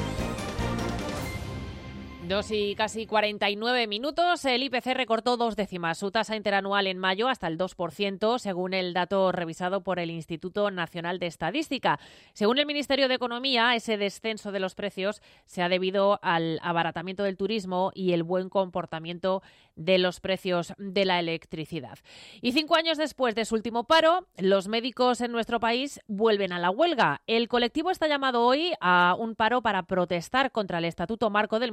Dos y casi cuarenta y nueve minutos. El I P C recortó dos décimas su tasa interanual en mayo hasta el dos por ciento, según el dato revisado por el Instituto Nacional de Estadística. Según el Ministerio de Economía, ese descenso de los precios se ha debido al abaratamiento del turismo y el buen comportamiento de los precios de la electricidad. Y cinco años después de su último paro, los médicos en nuestro país vuelven a la huelga. El colectivo está llamado hoy a un paro para protestar contra el Estatuto Marco del Ministerio de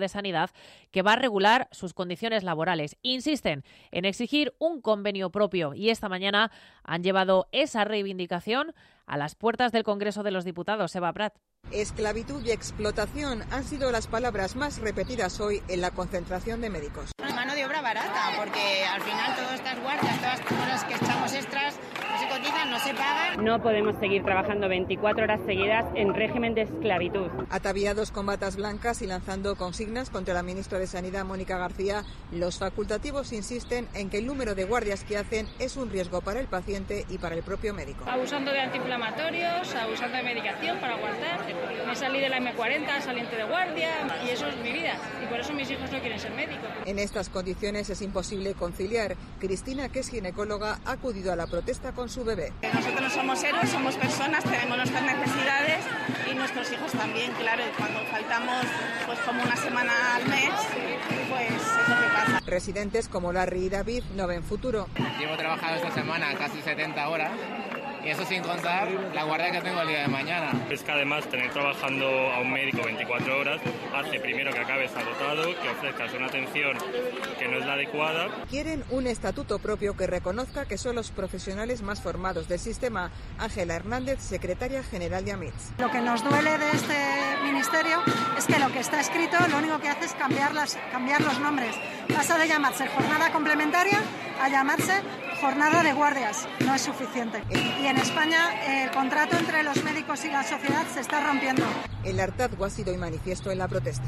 de Sanidad que va a regular sus condiciones laborales. Insisten en exigir un convenio propio y esta mañana han llevado esa reivindicación a las puertas del Congreso de los Diputados. Eva Prat. Esclavitud y explotación han sido las palabras más repetidas hoy en la concentración de médicos. Mano de obra barata, porque al final todas estas guardias, todas las horas que echamos extras, no se cotizan, no se pagan. No podemos seguir trabajando veinticuatro horas seguidas en régimen de esclavitud. Ataviados con batas blancas y lanzando consignas contra la ministra de Sanidad, Mónica García, los facultativos insisten en que el número de guardias que hacen es un riesgo para el paciente y para el propio médico. Abusando de antiinflamatorios, abusando de medicación para aguantar. Me salí de la eme cuarenta, saliente de guardia, y eso es mi vida. Y por eso mis hijos no quieren ser médicos. En estas condiciones es imposible conciliar. Cristina, que es ginecóloga, ha acudido a la protesta con su bebé. Nosotros no somos héroes, somos personas, tenemos nuestras necesidades y nuestros hijos también, claro. Y cuando faltamos pues como una semana al mes, pues es lo que pasa. Residentes como Larry y David no ven futuro. Llevo trabajando esta semana casi setenta horas. Y eso sin contar la guardia que tengo el día de mañana. Es que además tener trabajando a un médico veinticuatro horas hace primero que acabes agotado, que ofrezcas una atención que no es la adecuada. Quieren un estatuto propio que reconozca que son los profesionales más formados del sistema. Ángela Hernández, secretaria general de AMITS. Lo que nos duele de este ministerio es que lo que está escrito lo único que hace es cambiar, las, cambiar los nombres. Pasa de llamarse jornada complementaria a llamarse jornada de guardias. No es suficiente. Y en España el contrato entre los médicos y la sociedad se está rompiendo. El hartazgo ha sido hoy manifiesto en la protesta.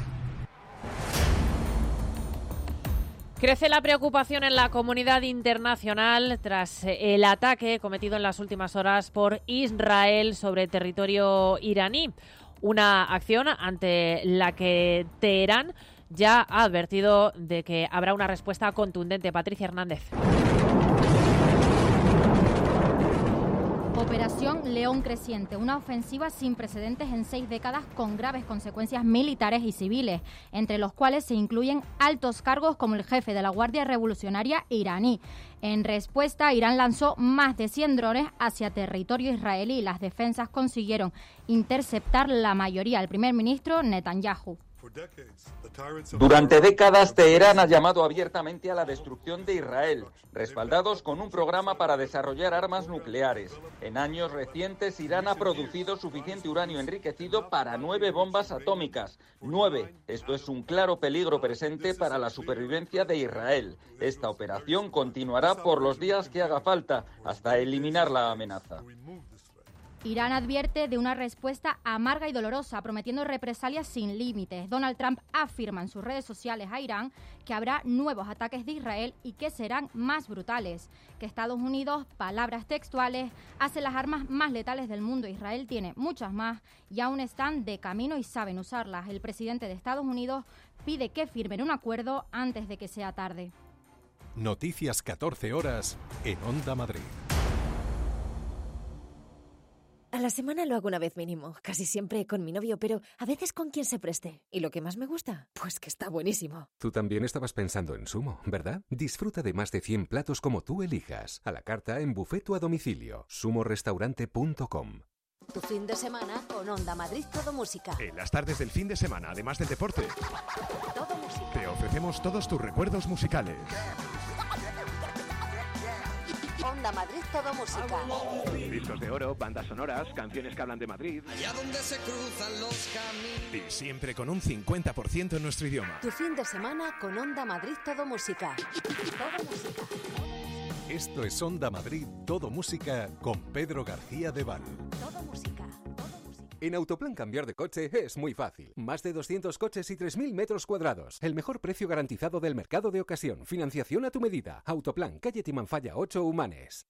Crece la preocupación en la comunidad internacional tras el ataque cometido en las últimas horas por Israel sobre territorio iraní. Una acción ante la que Teherán ya ha advertido de que habrá una respuesta contundente. Patricia Hernández. Operación León Creciente, una ofensiva sin precedentes en seis décadas con graves consecuencias militares y civiles, entre los cuales se incluyen altos cargos como el jefe de la Guardia Revolucionaria iraní. En respuesta, Irán lanzó más de cien drones hacia territorio israelí y las defensas consiguieron interceptar la mayoría al primer ministro Netanyahu. Durante décadas, Teherán ha llamado abiertamente a la destrucción de Israel, respaldados con un programa para desarrollar armas nucleares. En años recientes, Irán ha producido suficiente uranio enriquecido para nueve bombas atómicas. Nueve. Esto es un claro peligro presente para la supervivencia de Israel. Esta operación continuará por los días que haga falta, hasta eliminar la amenaza. Irán advierte de una respuesta amarga y dolorosa, prometiendo represalias sin límites. Donald Trump afirma en sus redes sociales a Irán que habrá nuevos ataques de Israel y que serán más brutales. Que Estados Unidos, palabras textuales, hace las armas más letales del mundo. Israel tiene muchas más y aún están de camino y saben usarlas. El presidente de Estados Unidos pide que firmen un acuerdo antes de que sea tarde. Noticias catorce horas en Onda Madrid. A la semana lo hago una vez mínimo, casi siempre con mi novio, pero a veces con quien se preste. ¿Y lo que más me gusta? Pues que está buenísimo. Tú también estabas pensando en Sumo, ¿verdad? Disfruta de más de cien platos como tú elijas. A la carta en buffet o a domicilio. sumo restaurante punto com. Tu fin de semana con Onda Madrid Todo Música. En las tardes del fin de semana, además del deporte, Todo Música. te ofrecemos todos tus recuerdos musicales. Onda Madrid Todo Música. Discos de oro, bandas sonoras, canciones que hablan de Madrid. Allá donde se cruzan los caminos. Y siempre con un cincuenta por ciento en nuestro idioma. Tu fin de semana con Onda Madrid Todo Música. Todo Música. Esto es Onda Madrid Todo Música con Pedro García de Val. Todo Música. En Autoplan cambiar de coche es muy fácil. Más de doscientos coches y tres mil metros cuadrados. El mejor precio garantizado del mercado de ocasión. Financiación a tu medida. Autoplan, calle Timanfaya ocho, Humanes.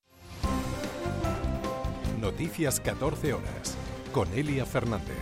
Noticias catorce horas con Elia Fernández.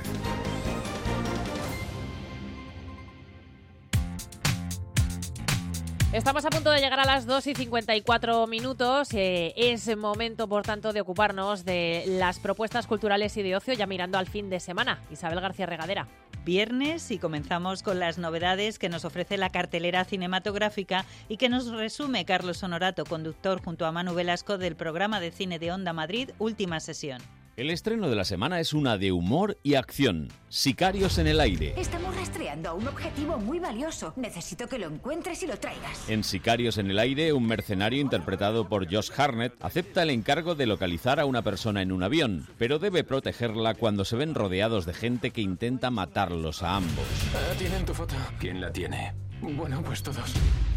Estamos a punto de llegar a las dos y cincuenta y cuatro minutos. Eh, es momento, por tanto, de ocuparnos de las propuestas culturales y de ocio, ya mirando al fin de semana. Isabel García Regadera. Viernes y comenzamos con las novedades que nos ofrece la cartelera cinematográfica y que nos resume Carlos Honorato, conductor junto a Manu Velasco del programa de cine de Onda Madrid, Última Sesión. El estreno de la semana es una de humor y acción. Sicarios en el aire. Estamos rastreando a un objetivo muy valioso. Necesito que lo encuentres y lo traigas. En Sicarios en el aire, un mercenario interpretado por Josh Hartnett acepta el encargo de localizar a una persona en un avión, pero debe protegerla cuando se ven rodeados de gente que intenta matarlos a ambos. Ah, ¿tienen tu foto? ¿Quién la tiene? Bueno, pues todos.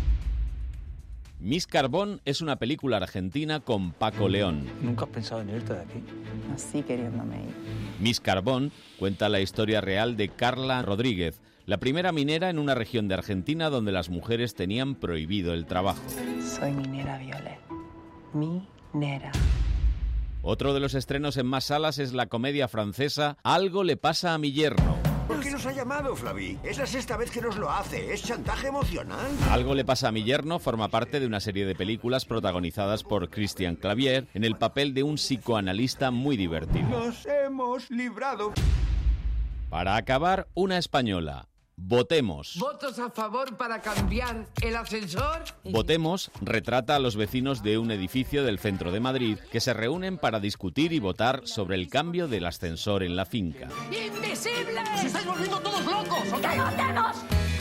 Miss Carbón es una película argentina con Paco León. ¿Nunca has pensado en irte de aquí? Así queriéndome ir. Miss Carbón cuenta la historia real de Carla Rodríguez, la primera minera en una región de Argentina donde las mujeres tenían prohibido el trabajo. Soy minera, Violet. Minera. Otro de los estrenos en más salas es la comedia francesa Algo le pasa a mi yerno. ¿Por qué nos ha llamado, Flavi? Es la sexta vez que nos lo hace. ¿Es chantaje emocional? Algo le pasa a mi yerno forma parte de una serie de películas protagonizadas por Christian Clavier en el papel de un psicoanalista muy divertido. ¡Nos hemos librado! Para acabar, una española. Votemos. ¿Votos a favor para cambiar el ascensor? Votemos retrata a los vecinos de un edificio del centro de Madrid que se reúnen para discutir y votar sobre el cambio del ascensor en la finca. ¡Invisible! ¡Se estáis volviendo todos locos! ¿O qué? ¡Votemos!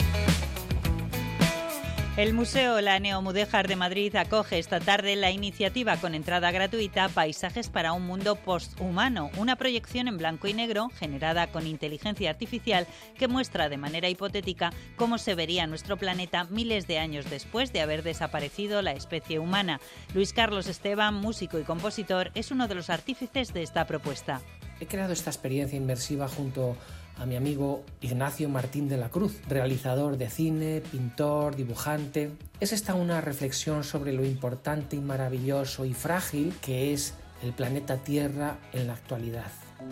El Museo La Neomudéjar de Madrid acoge esta tarde la iniciativa con entrada gratuita Paisajes para un mundo posthumano, una proyección en blanco y negro generada con inteligencia artificial que muestra de manera hipotética cómo se vería nuestro planeta miles de años después de haber desaparecido la especie humana. Luis Carlos Esteban, músico y compositor, es uno de los artífices de esta propuesta. He creado esta experiencia inmersiva junto a mi amigo Ignacio Martín de la Cruz, realizador de cine, pintor, dibujante. Es esta una reflexión sobre lo importante y maravilloso y frágil que es el planeta Tierra en la actualidad.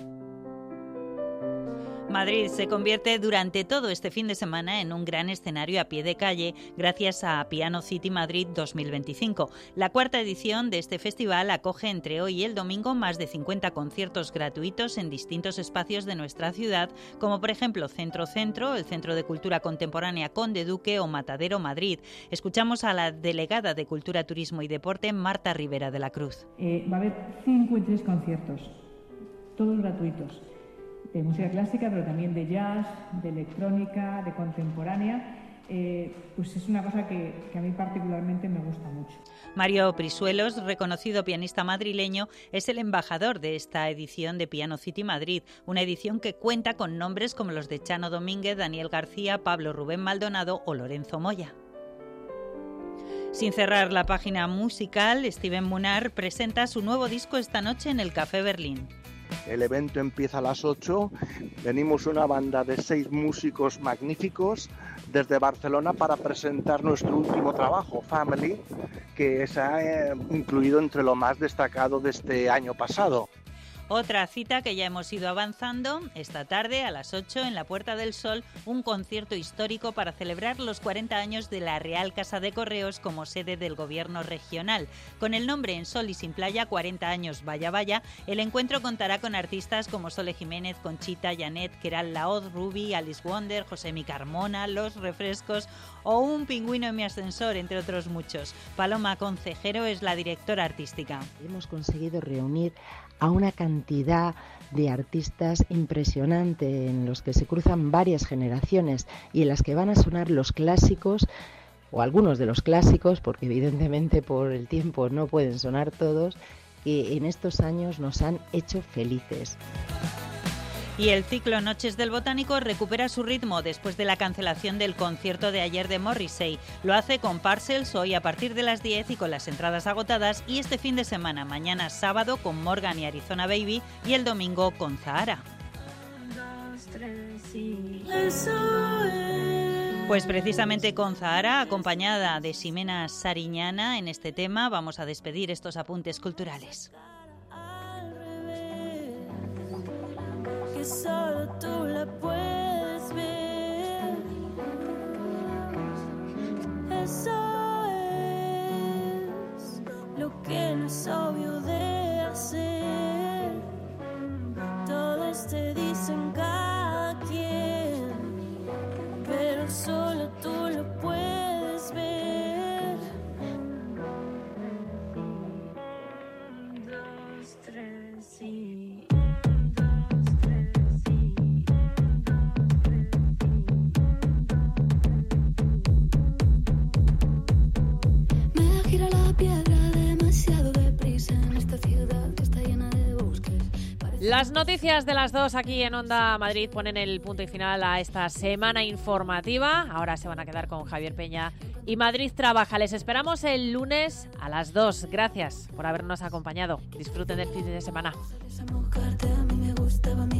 Madrid se convierte durante todo este fin de semana en un gran escenario a pie de calle gracias a Piano City Madrid dos mil veinticinco. La cuarta edición de este festival acoge entre hoy y el domingo más de cincuenta conciertos gratuitos en distintos espacios de nuestra ciudad, como por ejemplo Centro Centro, el Centro de Cultura Contemporánea Conde Duque o Matadero Madrid. Escuchamos a la delegada de Cultura, Turismo y Deporte, Marta Rivera de la Cruz. Eh, va a haber cincuenta y tres conciertos, todos gratuitos. De música clásica, pero también de jazz, de electrónica, de contemporánea. Eh, pues es una cosa que, que a mí particularmente me gusta mucho. Mario Prisuelos, reconocido pianista madrileño, es el embajador de esta edición de Piano City Madrid, una edición que cuenta con nombres como los de Chano Domínguez, Daniel García, Pablo Rubén Maldonado o Lorenzo Moya. Sin cerrar la página musical, Steven Munar presenta su nuevo disco esta noche en el Café Berlín. El evento empieza a las ocho, venimos una banda de seis músicos magníficos desde Barcelona para presentar nuestro último trabajo, Family, que se ha incluido entre lo más destacado de este año pasado. Otra cita que ya hemos ido avanzando, esta tarde a las ocho en la Puerta del Sol, un concierto histórico para celebrar los cuarenta años de la Real Casa de Correos como sede del gobierno regional. Con el nombre En Sol y Sin Playa, cuarenta años vaya vaya, el encuentro contará con artistas como Sole Jiménez, Conchita, Janet, Keral Laoz, Ruby, Alice Wonder, Josemi Carmona, Los Refrescos o Un pingüino en mi ascensor, entre otros muchos. Paloma Concejero es la directora artística. Hemos conseguido reunir a una cantidad de artistas impresionante en los que se cruzan varias generaciones y en las que van a sonar los clásicos o algunos de los clásicos, porque evidentemente por el tiempo no pueden sonar todos, que en estos años nos han hecho felices. Y el ciclo Noches del Botánico recupera su ritmo después de la cancelación del concierto de ayer de Morrissey. Lo hace con Parcels hoy a partir de las diez y con las entradas agotadas, y este fin de semana, mañana sábado con Morgan y Arizona Baby y el domingo con Zahara. Pues precisamente con Zahara, acompañada de Ximena Sariñana en este tema, vamos a despedir estos apuntes culturales. Que solo tú la puedes ver. Eso es lo que no es obvio de hacer. Todos te dicen cada quien, pero solo tú lo puedes ver. Dos, tres y... Las noticias de las dos aquí en Onda Madrid ponen el punto y final a esta semana informativa. Ahora se van a quedar con Javier Peña y Madrid Trabaja. Les esperamos el lunes a las dos. Gracias por habernos acompañado. Disfruten del fin de semana. Esa mujer a mí me gustaba.